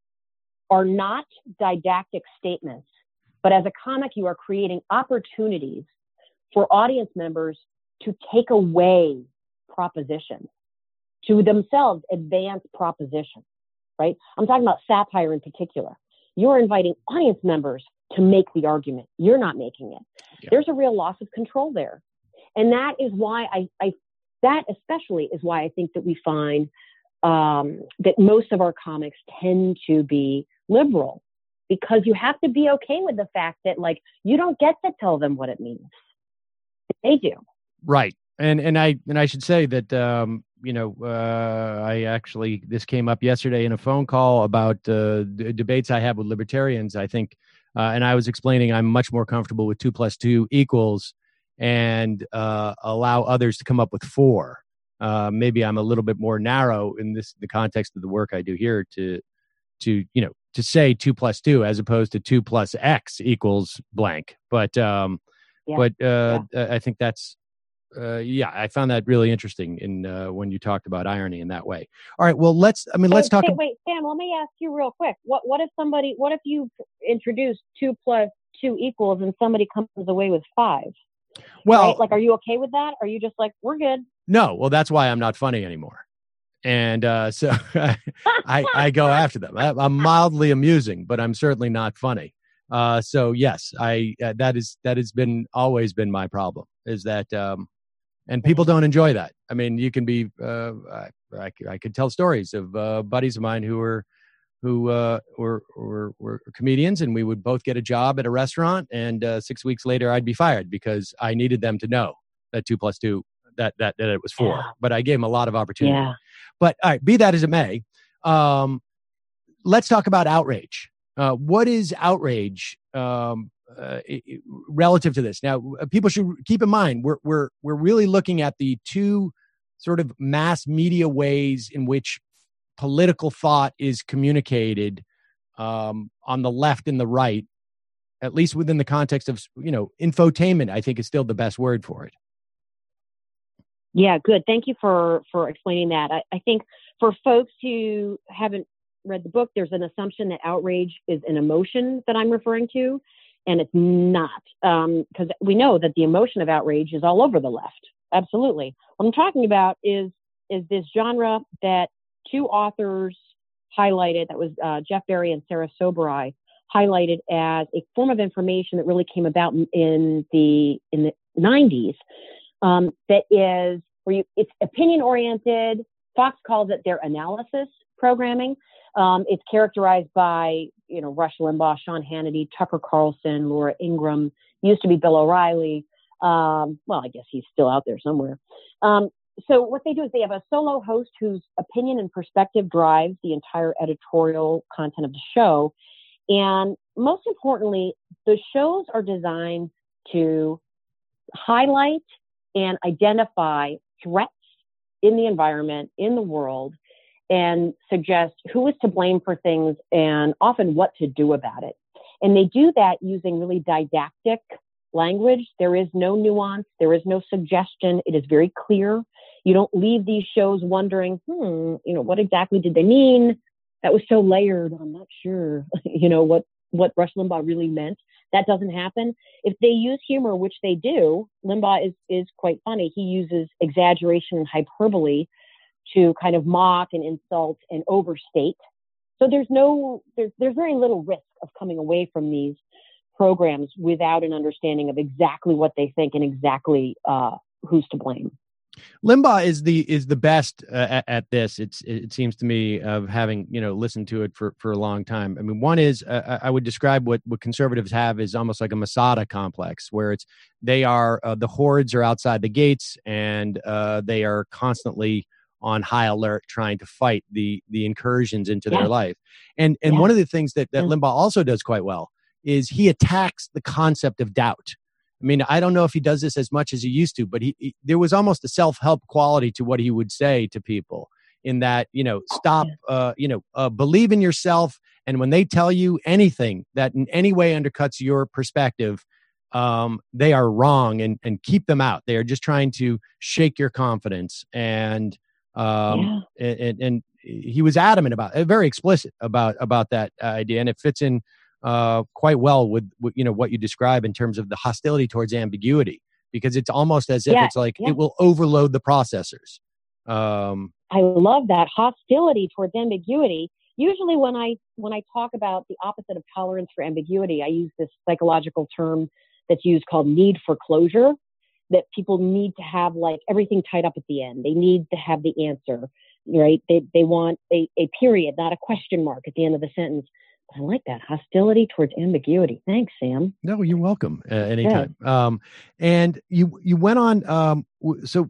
are not didactic statements, but as a comic, you are creating opportunities for audience members to take away propositions, to themselves advance propositions. Right? I'm talking about satire in particular. You're inviting audience members to make the argument. You're not making it. Yeah. There's a real loss of control there. And that is why I, I that especially is why I think that we find um, that most of our comics tend to be liberal, because you have to be okay with the fact that like, you don't get to tell them what it means. They do. Right. And, and I, and I should say that, um, you know, uh, I actually, this came up yesterday in a phone call about uh, d- debates I have with libertarians, I think. Uh, and I was explaining I'm much more comfortable with two plus two equals and uh, allow others to come up with four. Uh, maybe I'm a little bit more narrow in this, the context of the work I do here to, to, you know, to say two plus two as opposed to two plus X equals blank. But, um, yeah. but uh, yeah. I think that's, Uh, yeah, I found that really interesting in uh, when you talked about irony in that way. All right, well, let's. I mean, let's wait, talk. Wait, wait, Sam. Let me ask you real quick. What What if somebody? What if you introduce two plus two equals and somebody comes away with five? Well, right? Like, are you okay with that? Or are you just like, we're good? No. Well, that's why I'm not funny anymore, and uh, so I I go after them. I, I'm mildly amusing, but I'm certainly not funny. Uh, so yes, I uh, that is that has been always been my problem. Is that um, And people don't enjoy that. I mean, you can be, uh, I, I, I could tell stories of uh, buddies of mine who were, who uh, were, were, were comedians, and we would both get a job at a restaurant, and uh, six weeks later I'd be fired because I needed them to know that two plus two that that that it was for. Yeah. But I gave him a lot of opportunity. Yeah. But all right, be that as it may, um, let's talk about outrage. Uh, what is outrage um, uh, relative to this? Now, people should keep in mind we're we're we're really looking at the two sort of mass media ways in which political thought is communicated um, on the left and the right, at least within the context of, you know, infotainment, I think is still the best word for it. Yeah, good. Thank you for, for explaining that. I, I think for folks who haven't read the book, there's an assumption that outrage is an emotion that I'm referring to, and it's not, because um, we know that the emotion of outrage is all over the left. Absolutely. What I'm talking about is is this genre that two authors highlighted, that was uh, Jeff Berry and Sarah Sobrai, highlighted as a form of information that really came about in the in the nineties. Um, that is where you, it's opinion oriented. Fox calls it their analysis programming. Um, it's characterized by, you know, Rush Limbaugh, Sean Hannity, Tucker Carlson, Laura Ingraham, used to be Bill O'Reilly. Um, well, I guess he's still out there somewhere. Um, so what they do is they have a solo host whose opinion and perspective drives the entire editorial content of the show. And most importantly, the shows are designed to highlight and identify threats in the environment, in the world, and suggest who is to blame for things and often what to do about it. And they do that using really didactic language. There is no nuance. There is no suggestion. It is very clear. You don't leave these shows wondering, hmm, you know, what exactly did they mean? That was so layered. I'm not sure, you know, what, what Rush Limbaugh really meant. That doesn't happen. If they use humor, which they do, Limbaugh is, is quite funny. He uses exaggeration and hyperbole to kind of mock and insult and overstate. So there's no, there's, there's very little risk of coming away from these programs without an understanding of exactly what they think and exactly uh, who's to blame. Limbaugh is the is the best uh, at, at this. It's it seems to me, of having, you know, listened to it for, for a long time. I mean, one is uh, I would describe what, what conservatives have is almost like a Masada complex, where it's they are uh, the hordes are outside the gates, and uh, they are constantly on high alert trying to fight the the incursions into yeah. their life. And and yeah. one of the things that, that yeah. Limbaugh also does quite well is he attacks the concept of doubt. I mean, I don't know if he does this as much as he used to, but he, he there was almost a self-help quality to what he would say to people, in that, you know, stop, uh, you know, uh, believe in yourself. And when they tell you anything that in any way undercuts your perspective, um, they are wrong, and, and keep them out. They are just trying to shake your confidence. And, um, yeah. and, and he was adamant about it, very explicit about, about that idea. And it fits in uh, quite well with, with, you know, what you describe in terms of the hostility towards ambiguity, because it's almost as if yeah, it's like yeah. it will overload the processors. Um, I love that hostility towards ambiguity. Usually when I, when I talk about the opposite of tolerance for ambiguity, I use this psychological term that's used called need for closure, that people need to have like everything tied up at the end. They need to have the answer, right? They, they want a, a period, not a question mark at the end of the sentence. I like that hostility towards ambiguity. Thanks, Sam. No, you're welcome. Uh, anytime. Yeah. Um, and you you went on. Um, so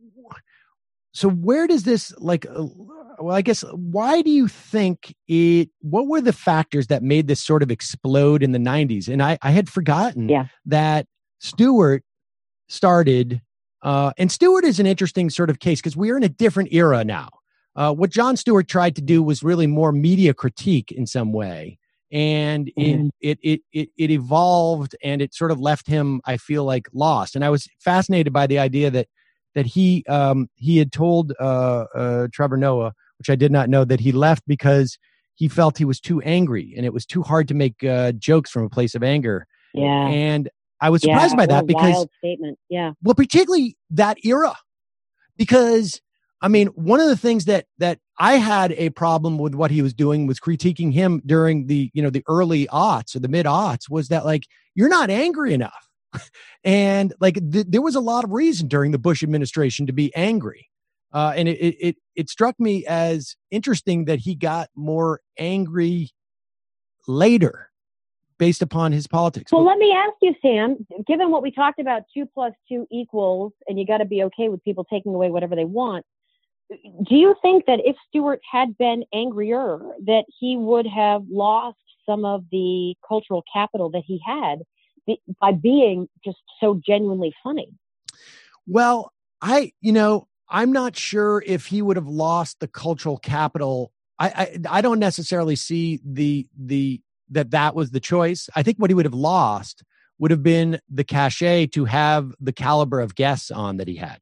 so where does this like? Uh, well, I guess why do you think it? What were the factors that made this sort of explode in the nineties? And I I had forgotten yeah. that Stewart started. Uh, and Stewart is an interesting sort of case because we are in a different era now. Uh, what Jon Stewart tried to do was really more media critique in some way. And mm. it, it, it, it evolved, and it sort of left him, I feel like, lost. And I was fascinated by the idea that, that he, um, he had told, uh, uh, Trevor Noah, which I did not know, that he left because he felt he was too angry and it was too hard to make, uh, jokes from a place of anger. Yeah. And I was surprised yeah, by that because, wild statement. Yeah. Well, particularly that era, because I mean, one of the things that that I had a problem with what he was doing was critiquing him during the, you know, the early aughts or the mid aughts, was that like, you're not angry enough. And like, th- there was a lot of reason during the Bush administration to be angry. Uh, and it, it, it struck me as interesting that he got more angry later. based upon his politics. Well, let me ask you, Sam, given what we talked about, two plus two equals, and you got to be okay with people taking away whatever they want. Do you think that if Stewart had been angrier, that he would have lost some of the cultural capital that he had by being just so genuinely funny? Well, I, you know, I'm not sure if he would have lost the cultural capital. I, I, I don't necessarily see the, the, that that was the choice. I think what he would have lost would have been the cachet to have the caliber of guests on that he had.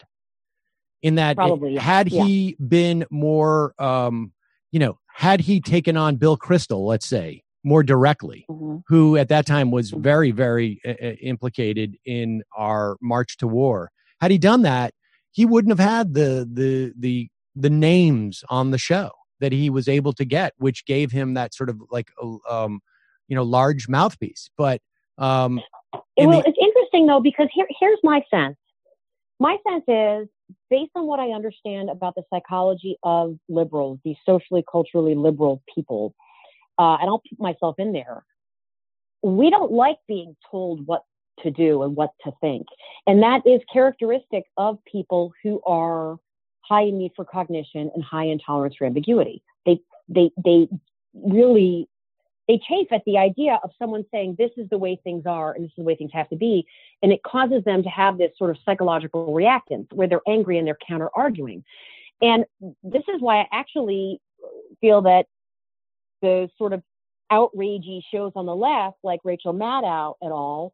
In that, Probably, it, yeah. had yeah. he been more, um, you know, had he taken on Bill Kristol, let's say, more directly, mm-hmm. who at that time was very, very uh, implicated in our march to war. Had he done that, he wouldn't have had the the the the names on the show that he was able to get, which gave him that sort of like, um, you know, large mouthpiece. But um, it, well, the- it's interesting though, because here here's my sense. My sense is, based on what I understand about the psychology of liberals, these socially, culturally liberal people, uh, and I'll put myself in there, we don't like being told what to do and what to think. And that is characteristic of people who are high in need for cognition and high in tolerance for ambiguity. They, they, they really, they chafe at the idea of someone saying, this is the way things are and this is the way things have to be. And it causes them to have this sort of psychological reactance where they're angry and they're counter arguing. And this is why I actually feel that the sort of outragey shows on the left, like Rachel Maddow et al.,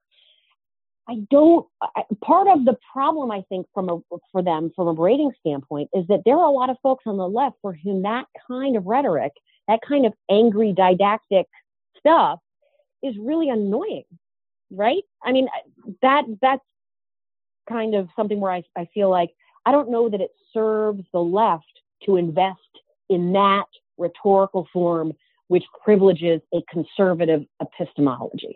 I don't, I, part of the problem, I think, from a, for them, from a rating standpoint, is that there are a lot of folks on the left for whom that kind of rhetoric, that kind of angry, didactic stuff is really annoying, right? I mean, that that's kind of something where I, I feel like I don't know that it serves the left to invest in that rhetorical form which privileges a conservative epistemology.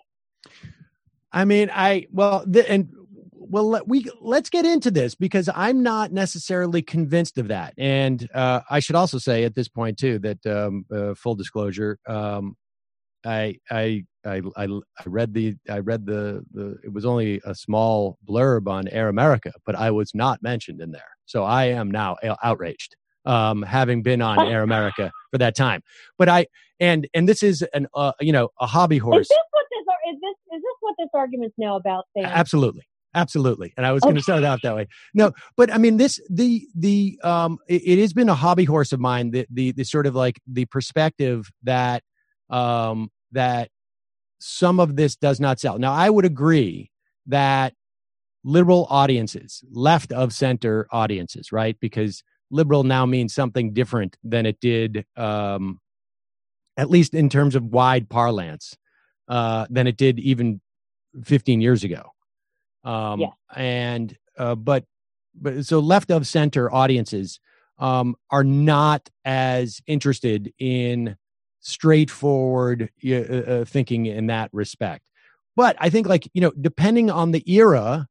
I mean, I, well, the, and well, let, we, let's get into this because I'm not necessarily convinced of that. And uh, I should also say at this point too, that um, uh, full disclosure, um, I, I, I, I, I read the, I read the, the, it was only a small blurb on Air America, but I was not mentioned in there. So I am now outraged, um, having been on Air America for that time. But I, and, and this is an, uh, you know, a hobby horse. Is this what this, is this, is this what this argument's now about? Sam? Absolutely. Absolutely. And I was okay. going to start out that way. No, but I mean, this, the, the, um, it, it has been a hobby horse of mine, the, the, the sort of like the perspective that, um, that some of this does not sell. Now, I would agree that liberal audiences, left of center audiences, right? Because liberal now means something different than it did, um, at least in terms of wide parlance, uh, than it did even fifteen years ago. Um, yeah. And, uh, but, but so left of center audiences um, are not as interested in straightforward uh, uh, thinking in that respect. But I think, like, you know, depending on the era,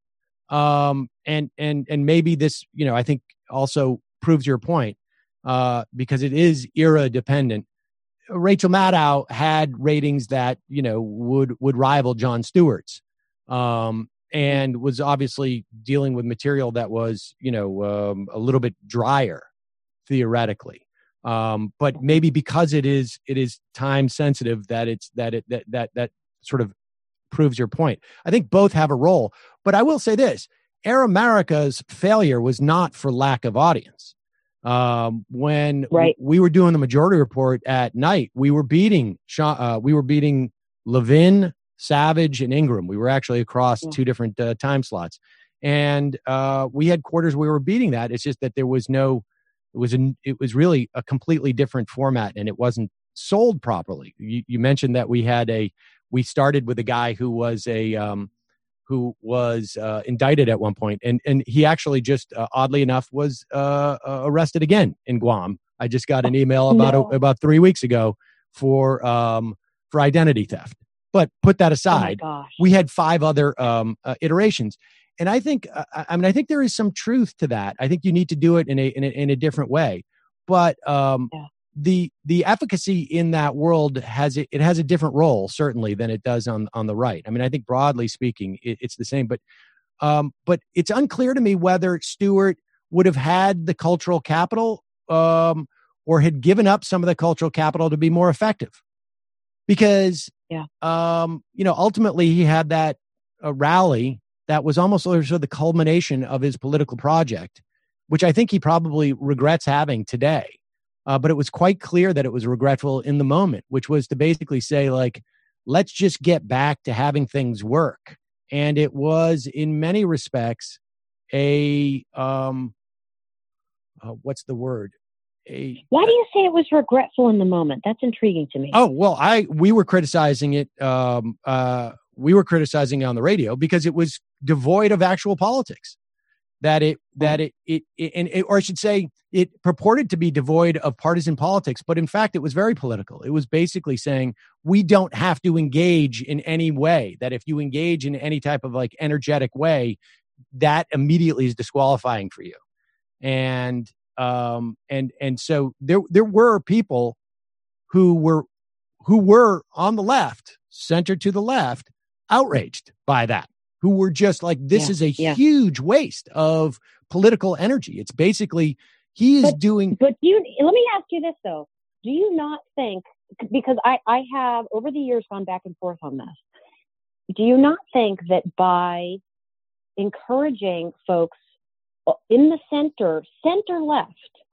um, and, and, and maybe this, you know, I think also proves your point, uh, because it is era dependent. Rachel Maddow had ratings that, you know, would, would rival Jon Stewart's, um, and was obviously dealing with material that was, you know, um, a little bit drier theoretically. Um, but maybe because it is, it is time sensitive that it's, that it, that, that, that sort of proves your point. I think both have a role, but I will say this, Air America's failure was not for lack of audience. Um, when right. we were doing the Majority Report at night, we were beating, uh, we were beating Levin, Savage, and Ingram. We were actually across yeah. two different uh, time slots, and uh, we had quarters where we were beating that. It's just that there was no, it was an, it was really a completely different format, and it wasn't sold properly. You, you mentioned that we had a, we started with a guy who was a, um, who was uh, indicted at one point, and and he actually just uh, oddly enough was uh, uh, arrested again in Guam. I just got an email about no. a, about three weeks ago for um, for identity theft. But put that aside, oh we had five other um, uh, iterations, and I think uh, I mean I think there is some truth to that. I think you need to do it in a in a, in a different way. But um, yeah. the the efficacy in that world has it, it has a different role certainly than it does on on the right. I mean, I think broadly speaking, it, it's the same, but um, but it's unclear to me whether Stewart would have had the cultural capital um, or had given up some of the cultural capital to be more effective, because yeah, um, you know, ultimately he had that uh, rally that was almost sort of the culmination of his political project, which I think he probably regrets having today. Uh, but it was quite clear that it was regretful in the moment, which was to basically say, like, let's just get back to having things work. And it was, in many respects, a, um, uh, what's the word? A, Why do you say it was regretful in the moment? That's intriguing to me. Oh, well, I we were criticizing it. Um, uh, we were criticizing it on the radio because it was devoid of actual politics. That it, that it, it, it, and it, or I should say, it purported to be devoid of partisan politics, but in fact, it was very political. It was basically saying we don't have to engage in any way. That if you engage in any type of like energetic way, that immediately is disqualifying for you. And um, and and so there there were people who were who were on the left, centered to the left, outraged by that. Who were just like, this yeah, is a yeah. huge waste of political energy. It's basically, he is but, doing. But do you, let me ask you this though. Do you not think, because I, I have over the years gone back and forth on this. Do you not think that by encouraging folks in the center, center left,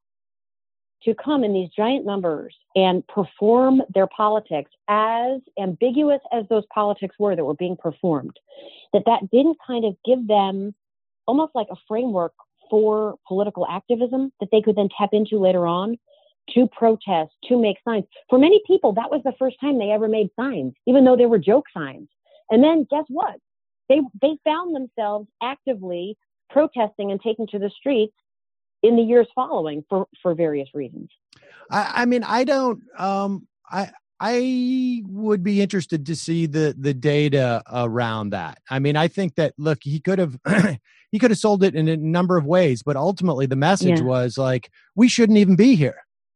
to come in these giant numbers and perform their politics, as ambiguous as those politics were that were being performed, that that didn't kind of give them almost like a framework for political activism that they could then tap into later on to protest, to make signs. For many people, that was the first time they ever made signs, even though they were joke signs. And then guess what? They they found themselves actively protesting and taking to the streets in the years following for, for various reasons. I, I mean, I don't, um, I, I would be interested to see the, the data around that. I mean, I think that, look, he could have, he could have sold it in a number of ways, but ultimately the message yeah. was like, we shouldn't even be here.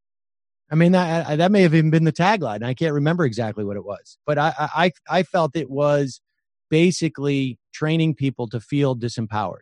I mean, that, that may have even been the tagline. I can't remember exactly what it was, but I, I, I felt it was basically training people to feel disempowered.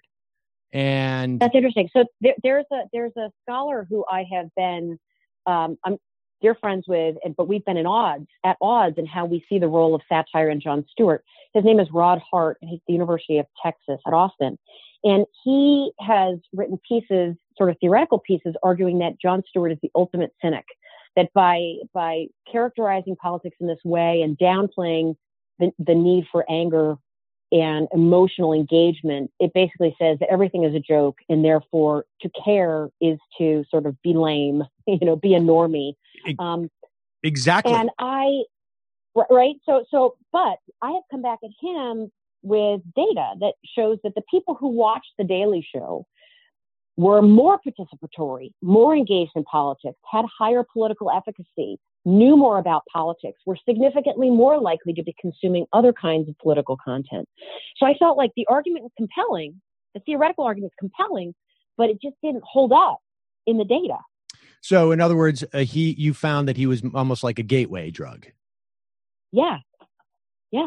And that's interesting. So there, there's a there's a scholar who I have been um, I'm dear friends with, and but we've been in odds at odds in how we see the role of satire in Jon Stewart. His name is Rod Hart, and he's at the University of Texas at Austin, and he has written pieces, sort of theoretical pieces, arguing that Jon Stewart is the ultimate cynic. That by by characterizing politics in this way and downplaying the, the need for anger and emotional engagement, it basically says that everything is a joke, and therefore to care is to sort of be lame, you know, be a normie. Um, exactly. And I, right. So, so, but I have come back at him with data that shows that the people who watched The Daily Show were more participatory, more engaged in politics, had higher political efficacy, knew more about politics, were significantly more likely to be consuming other kinds of political content. So I felt like the argument was compelling, the theoretical argument was compelling, but it just didn't hold up in the data. So in other words, uh, he, you found that he was almost like a gateway drug. Yeah. Yeah.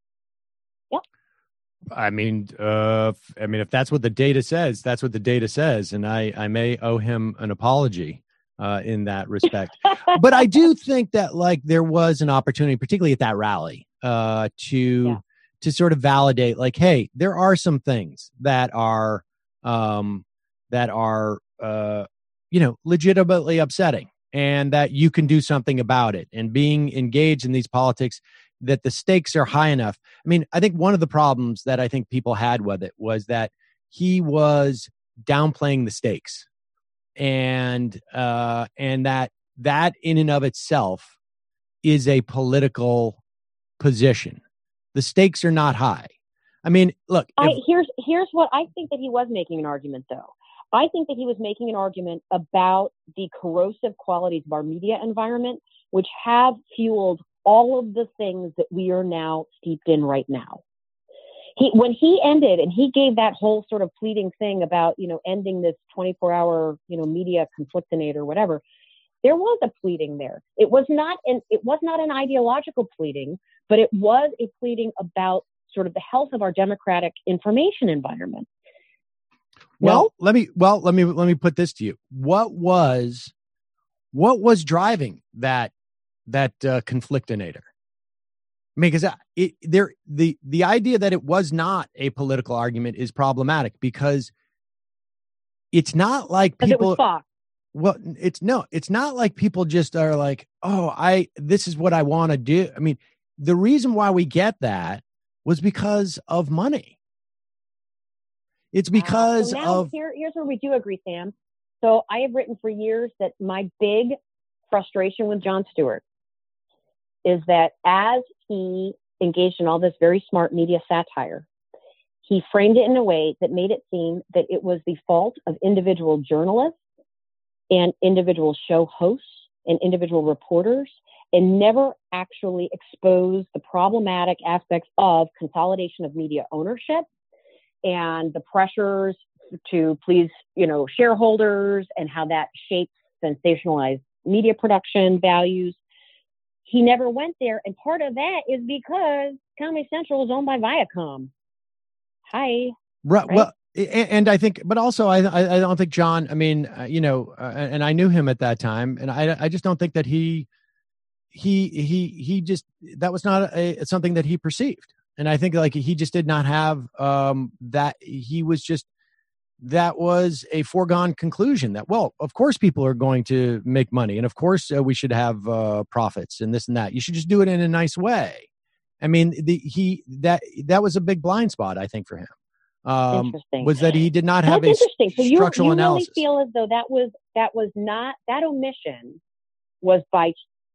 Yep. I mean, uh, I mean, if that's what the data says, that's what the data says. And I, I may owe him an apology uh, in that respect. But I do think that like there was an opportunity, particularly at that rally, uh, to, yeah. to sort of validate like, hey, there are some things that are, um, that are, uh, you know, legitimately upsetting, and that you can do something about it. And being engaged in these politics, that the stakes are high enough. I mean, I think one of the problems that I think people had with it was that he was downplaying the stakes, and uh, and that that in and of itself is a political position. The stakes are not high. I mean, look. I, if, here's here's what I think that he was making an argument, though. I think that he was making an argument about the corrosive qualities of our media environment, which have fueled all of the things that we are now steeped in right now. He, when he ended and he gave that whole sort of pleading thing about, you know, ending this twenty-four hour, you know, media conflictinate or whatever, there was a pleading there. It was not an it was not an ideological pleading, but it was a pleading about sort of the health of our democratic information environment. Well, no? let me well let me let me put this to you. What was what was driving that that uh, conflictinator? I mean, because it, there the the idea that it was not a political argument is problematic because it's not like people. It was Fox. Well, it's no, it's not like people just are like, oh, I this is what I want to do. I mean, the reason why we get that was because of money. It's because uh, so now of here, here's where we do agree, Sam. So I have written for years that my big frustration with Jon Stewart is that as he engaged in all this very smart media satire, he framed it in a way that made it seem that it was the fault of individual journalists and individual show hosts and individual reporters, and never actually exposed the problematic aspects of consolidation of media ownership and the pressures to please, you know, shareholders and how that shapes sensationalized media production values. He never went there. And part of that is because Comedy Central is owned by Viacom. Hi. Right. Well, and I think, but also I I don't think Jon, I mean, uh, you know, uh, and I knew him at that time, and I I just don't think that he, he, he, he just, that was not a, something that he perceived. And I think like he just did not have um, that. He was just, that was a foregone conclusion that, well, of course people are going to make money. And of course uh, we should have uh, profits and this and that. You should just do it in a nice way. I mean, the, he, that, that was a big blind spot, I think, for him. Um, was that he did not have That's a interesting. So you, structural you analysis. really feel as though that was, that was not, that omission was by,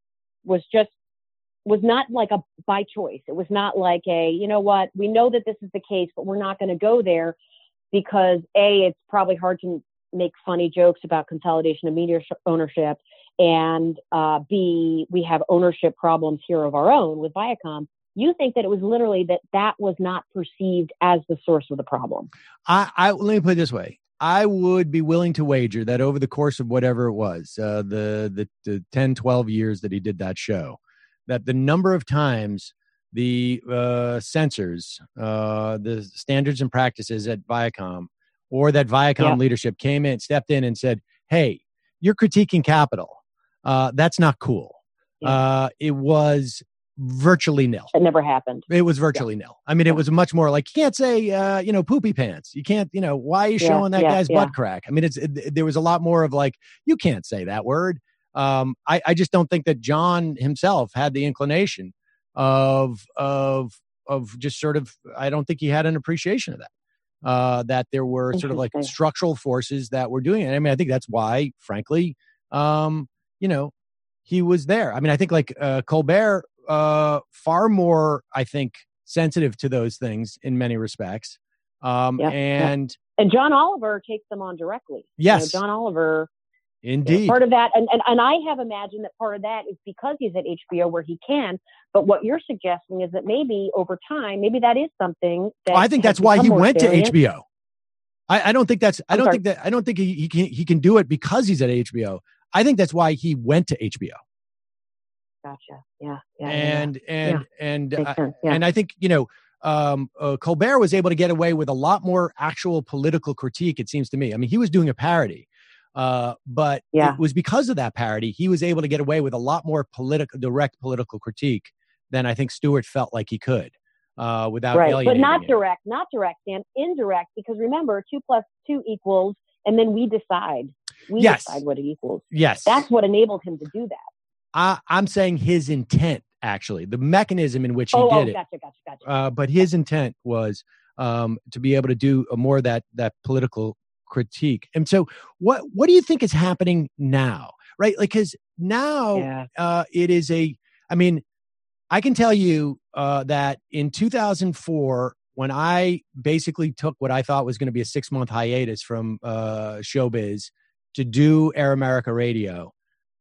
was just, was not like a by choice. It was not like a, you know what, we know that this is the case, but we're not going to go there because A, it's probably hard to make funny jokes about consolidation of media sh- ownership. And uh, B, we have ownership problems here of our own with Viacom. You think that it was literally that that was not perceived as the source of the problem. I, I let me put it this way. I would be willing to wager that over the course of whatever it was, uh, the, the, the ten, twelve years that he did that show, that the number of times the uh, censors, uh, the standards and practices at Viacom, or that Viacom yeah. leadership came in, stepped in and said, hey, you're critiquing Capitol. Uh, that's not cool. Yeah. Uh, it was virtually nil. It never happened. It was virtually yeah. nil. I mean, yeah. it was much more like, you can't say, uh, you know, poopy pants. You can't, you know, why are you showing yeah, that yeah, guy's yeah. butt crack? I mean, it's it, there was a lot more of like, you can't say that word. Um, I, I just don't think that Jon himself had the inclination of, of, of just sort of, I don't think he had an appreciation of that, uh, that there were sort of like structural forces that were doing it. I mean, I think that's why, frankly, um, you know, he was there. I mean, I think like, uh, Colbert, uh, far more, I think, sensitive to those things in many respects. Um, yeah, and, yeah. and John Oliver takes them on directly. Yes. You know, John Oliver. Indeed. You know, part of that, and, and, and I have imagined that part of that is because he's at H B O where he can, but what you're suggesting is that maybe over time, maybe that is something that. Oh, I think that's why he went salient. to H B O. I, I don't think that's, I I'm don't sorry. think that, I don't think he, he can, he can do it because he's at H B O. I think that's why he went to H B O. Gotcha. Yeah. yeah and, yeah. and, yeah. and, Makes uh, sense. Yeah. and I think, you know, um, uh, Colbert was able to get away with a lot more actual political critique, it seems to me. I mean, he was doing a parody. Uh, but yeah. it was because of that parody, he was able to get away with a lot more political, direct political critique than I think Stewart felt like he could, uh, without right. alienating But not it. direct, not direct, Sam, indirect, because remember, two plus two equals, and then we decide. We yes. decide what it equals. Yes. That's what enabled him to do that. I, I'm saying his intent, actually, the mechanism in which he oh, did oh, it. Gotcha, gotcha, gotcha. Uh, but his intent was um, to be able to do a more of that, that political critique. And so what what do you think is happening now, right? Like, because now yeah. uh it is a I mean I can tell you uh that in two thousand four, when I basically took what I thought was going to be a six month hiatus from uh showbiz to do Air America Radio,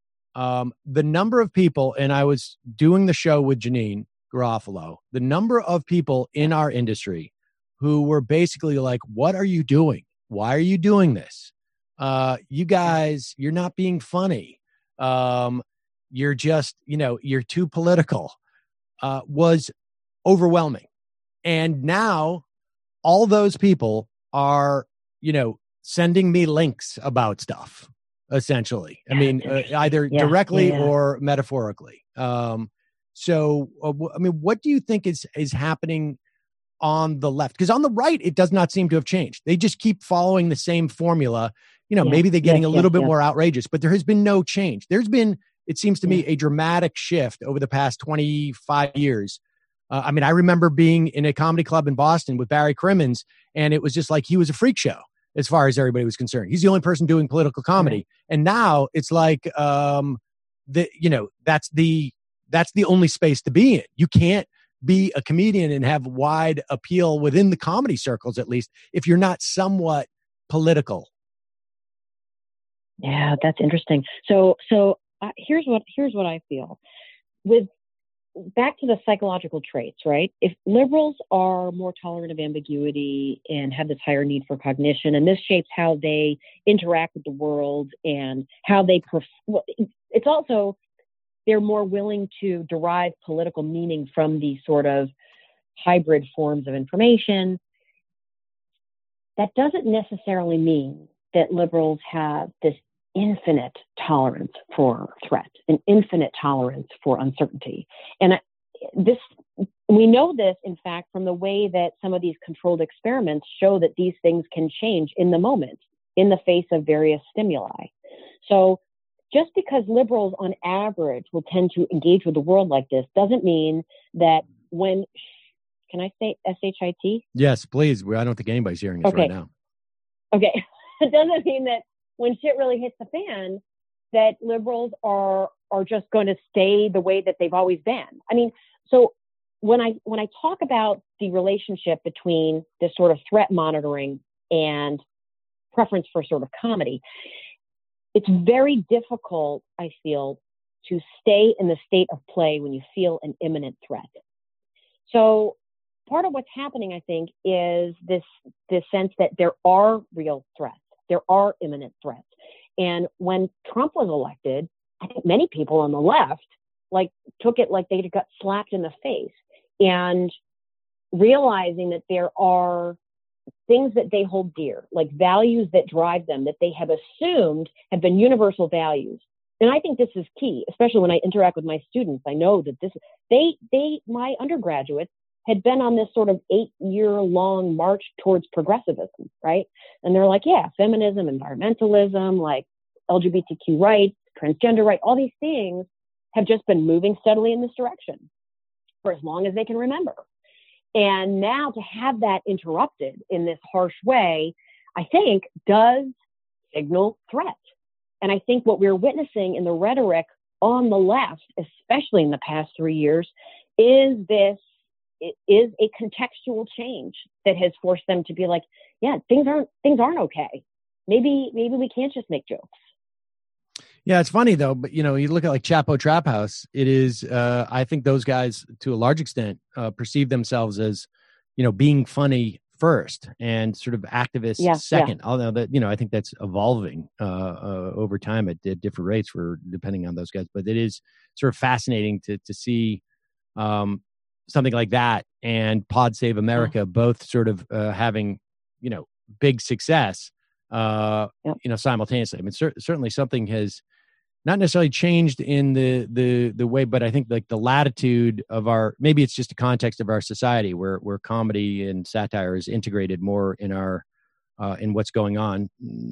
um the number of people, and I was doing the show with Janine Garofalo, the number of people in our industry who were basically like, what are you doing? Why are you doing this? Uh, you guys, you're not being funny. Um, you're just, you know, you're too political, uh, was overwhelming. And now all those people are, you know, sending me links about stuff, essentially. I mean, uh, either yeah, directly yeah. or metaphorically. Um, so, uh, I mean, what do you think is, is happening on the left? Because on the right, it does not seem to have changed. They just keep following the same formula. You know, yeah. maybe they're getting yes, a little yes, bit yes. more outrageous, but there has been no change. There's been, it seems to me, a dramatic shift over the past twenty-five years. Uh, I mean, I remember being in a comedy club in Boston with Barry Crimmins, and it was just like he was a freak show as far as everybody was concerned. He's the only person doing political comedy. Right. And now it's like, um, the, you know, that's the, that's the only space to be in. You can't be a comedian and have wide appeal within the comedy circles, at least, if you're not somewhat political. Yeah, that's interesting. So, so uh, here's what, here's what I feel with, back to the psychological traits, right? If liberals are more tolerant of ambiguity and have this higher need for cognition, and this shapes how they interact with the world and how they, perf- well, it's also, they're more willing to derive political meaning from these sort of hybrid forms of information. That doesn't necessarily mean that liberals have this infinite tolerance for threat, an infinite tolerance for uncertainty. And I, this, we know this, in fact, from the way that some of these controlled experiments show that these things can change in the moment, in the face of various stimuli. So just because liberals on average will tend to engage with the world like this doesn't mean that when, can I say S H I T? Yes, please. I don't think anybody's hearing us okay. right now. Okay. It doesn't mean that when shit really hits the fan, that liberals are are just going to stay the way that they've always been. I mean, so when I when I talk about the relationship between this sort of threat monitoring and preference for sort of comedy, it's very difficult, I feel, to stay in the state of play when you feel an imminent threat. So part of what's happening, I think, is this this sense that there are real threats. There are imminent threats. And when Trump was elected, I think many people on the left like took it like they got slapped in the face, and realizing that there are things that they hold dear, like values that drive them, that they have assumed have been universal values. And I think this is key, especially when I interact with my students. I know that this, they, they, my undergraduates had been on this sort of eight-year-long march towards progressivism, right? And they're like, yeah, feminism, environmentalism, like L G B T Q rights, transgender rights, all these things have just been moving steadily in this direction for as long as they can remember. And now to have that interrupted in this harsh way, I think does signal threat. And I think what we're witnessing in the rhetoric on the left, especially in the past three years, is this, it is a contextual change that has forced them to be like, yeah, things aren't, things aren't okay. Maybe, maybe we can't just make jokes. Yeah, it's funny though, but you know, you look at like Chapo Trap House, it is, uh, I think those guys to a large extent uh, perceive themselves as, you know, being funny first and sort of activists yeah, second. Yeah. Although that, you know, I think that's evolving uh, uh, over time at, at different rates for depending on those guys. But it is sort of fascinating to to see um, something like that and Pod Save America yeah. both sort of uh, having, you know, big success, uh, yeah. you know, simultaneously. I mean, cer- certainly something has not necessarily changed in the, the, the way, but I think like the latitude of our, maybe it's just a context of our society where, where comedy and satire is integrated more in our, uh, in what's going on,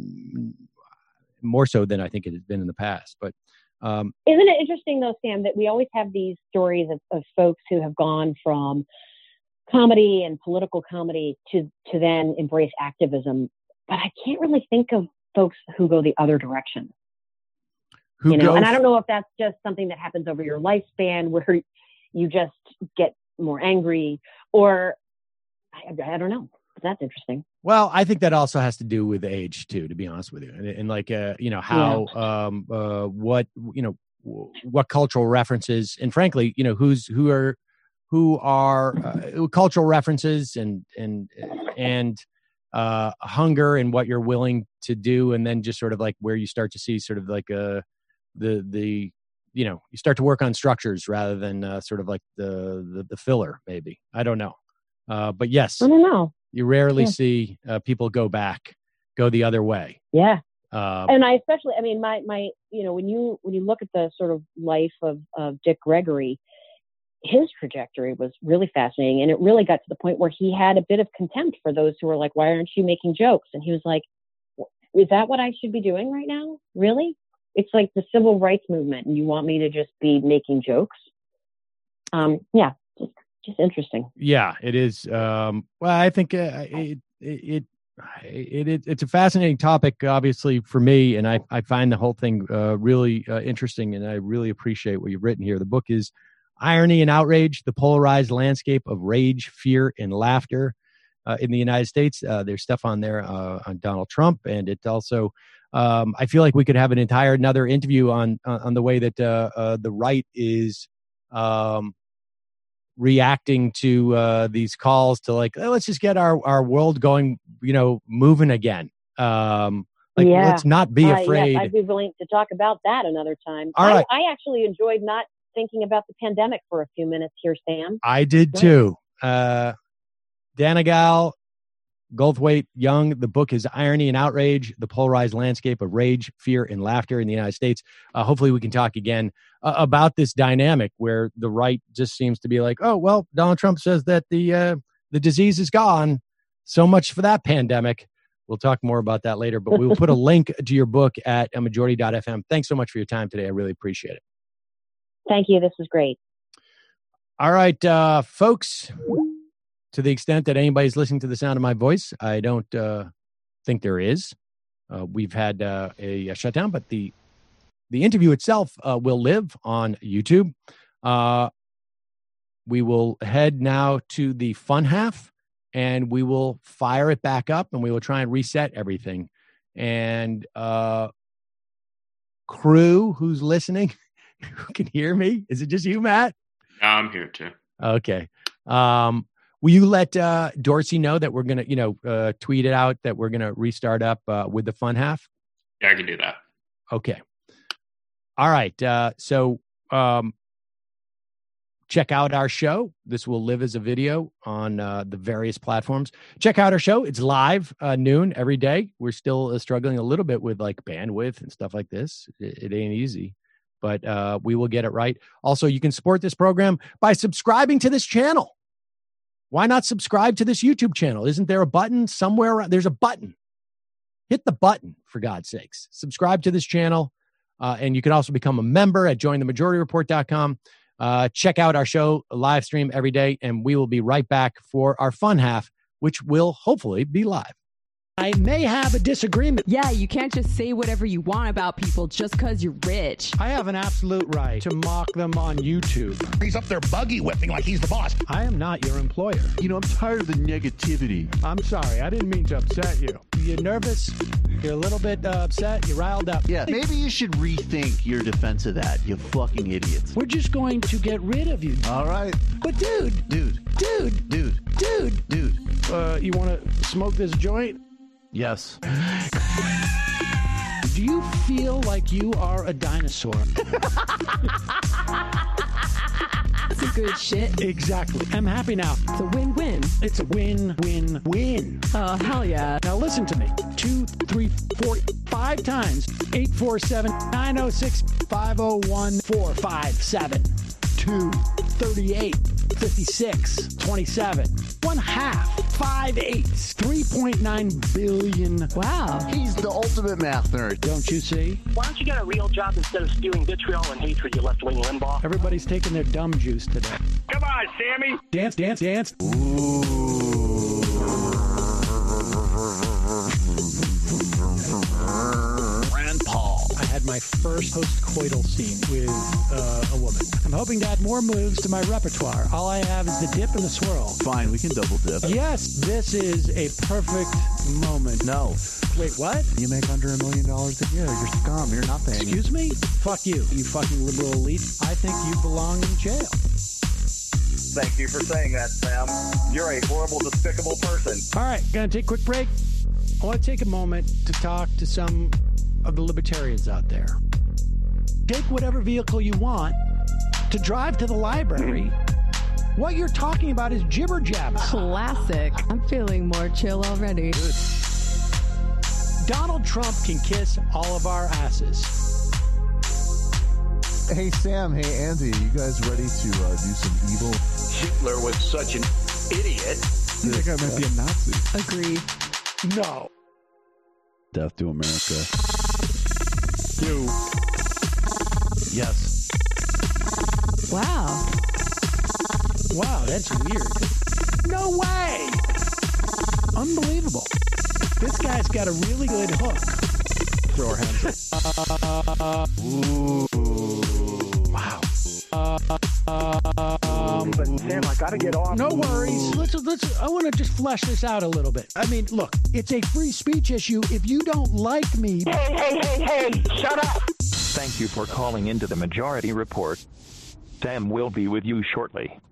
more so than I think it has been in the past. But um, isn't it interesting though, Sam, that we always have these stories of, of folks who have gone from comedy and political comedy to, to then embrace activism. But I can't really think of folks who go the other direction. Who you know, go and I don't know if that's just something that happens over your lifespan where you just get more angry, or I, I don't know. But that's interesting. Well, I think that also has to do with age too, to be honest with you. And, and like, uh, you know, how, yeah. um, uh, what, you know, what cultural references, and frankly, you know, who's, who are, who are uh, cultural references and, and, and, uh, hunger and what you're willing to do. And then just sort of like where you start to see sort of like a, the the you know you start to work on structures rather than uh, sort of like the, the the filler. Maybe I don't know, uh, but yes, I don't know. You rarely yeah. see uh, people go back, go the other way. Yeah, uh, and I especially, I mean, my my you know when you when you look at the sort of life of of Dick Gregory, his trajectory was really fascinating, and it really got to the point where he had a bit of contempt for those who were like, "Why aren't you making jokes?" And he was like, "Is that what I should be doing right now? Really? It's like the civil rights movement, and you want me to just be making jokes?" Um, yeah, just, just interesting. Yeah, it is. Um, well, I think uh, it, it, it, it, it's a fascinating topic, obviously, for me, and I, I find the whole thing uh, really uh, interesting, and I really appreciate what you've written here. The book is Irony and Outrage, the Polarized Landscape of Rage, Fear, and Laughter uh, in the United States. Uh, there's stuff on there uh, on Donald Trump, and it also, um, I feel like we could have an entire another interview on on the way that uh, uh, the right is um, reacting to uh, these calls to like, oh, let's just get our, our world going, you know, moving again. Um, like, yeah. let's not be afraid. Uh, yes, I'd be willing to talk about that another time. All right. I, I actually enjoyed not thinking about the pandemic for a few minutes here, Sam. I did Good. too. Uh, Danigal, Goldthwait, Young. The book is Irony and Outrage, the Polarized Landscape of Rage, Fear, and Laughter in the United States. Uh, hopefully we can talk again uh, about this dynamic where the right just seems to be like, oh, well, Donald Trump says that the uh, the disease is gone. So much for that pandemic. We'll talk more about that later, but we will put a link to your book at a majority dot f m. Thanks so much for your time today. I really appreciate it. Thank you. This was great. All right, uh, folks, to the extent that anybody's listening to the sound of my voice, I don't uh, think there is. Uh, we've had uh, a, a shutdown, but the the interview itself uh, will live on YouTube. Uh, we will head now to the fun half, and we will fire it back up, and we will try and reset everything. And uh, crew who's listening, who can hear me? Is it just you, Matt? No, I'm here too. Okay. Um, will you let uh, Dorsey know that we're going to, you know, uh, tweet it out that we're going to restart up uh, with the fun half? Yeah, I can do that. Okay. All right. Uh, so um, check out our show. This will live as a video on uh, the various platforms. Check out our show. It's live uh, noon every day. We're still uh, struggling a little bit with like bandwidth and stuff like this. It, it ain't easy, but uh, we will get it right. Also, you can support this program by subscribing to this channel. Why not subscribe to this YouTube channel? Isn't there a button somewhere around? There's a button. Hit the button, for God's sakes. Subscribe to this channel. Uh, and you can also become a member at join the majority report dot com. Uh, check out our show live stream every day, and we will be right back for our fun half, which will hopefully be live. I may have a disagreement. Yeah, you can't just say whatever you want about people just because you're rich. I have an absolute right to mock them on YouTube. He's up there buggy whipping like he's the boss. I am not your employer. You know, I'm tired of the negativity. I'm sorry. I didn't mean to upset you. You're nervous? You're a little bit uh, upset? You're riled up? Yeah, maybe you should rethink your defense of that, you fucking idiots. We're just going to get rid of you. All right. But dude. Dude. Dude. Dude. Dude. Dude. Uh, you want to smoke this joint? Yes. Do you feel like you are a dinosaur? That's a good shit. Exactly. I'm happy now. It's a win-win. It's a win-win-win. Oh, hell yeah. Now listen to me. Two, three, four, five times. Eight, four, seven, nine, oh, six, five, oh, one, four, five, seven, two, thirty-eight, fifty-six, twenty-seven, one half, five eighths, three point nine billion. Wow. He's the ultimate math nerd. Don't you see? Why don't you get a real job instead of spewing vitriol and hatred, you left-wing Limbaugh? Everybody's taking their dumb juice today. Come on, Sammy. Dance, dance, dance. Ooh. Rand Paul. I had my first post-coital scene with uh, a woman. I'm hoping to add more moves to my repertoire. All I have is the dip and the swirl. Fine, we can double dip. Yes, this is a perfect moment. No. Wait, what? You make under a million dollars a year. You're scum. You're nothing. Excuse me? Fuck you, you fucking liberal elite. I think you belong in jail. Thank you for saying that, Sam. You're a horrible, despicable person. All right, gonna take a quick break. I want to take a moment to talk to some of the libertarians out there. take whatever vehicle you want to drive to the library. What you're talking about is jibber jabber. Classic. I'm feeling more chill already. Good. Donald Trump can kiss all of our asses. Hey, Sam. Hey, Andy. You guys ready to uh, do some evil? Hitler was such an idiot. That guy might be a Nazi. Agree. No. Death to America. You. Yes. Wow. Wow, that's weird. No way! Unbelievable. This guy's got a really good hook. Throw our hands up. Ooh. Wow. Um, but Sam, I gotta get off. No worries. Let's let's. I want to just flesh this out a little bit. I mean, look, it's a free speech issue. If you don't like me, Hey, hey, hey, hey! Shut up! Thank you for calling into the Majority Report. Sam will be with you shortly.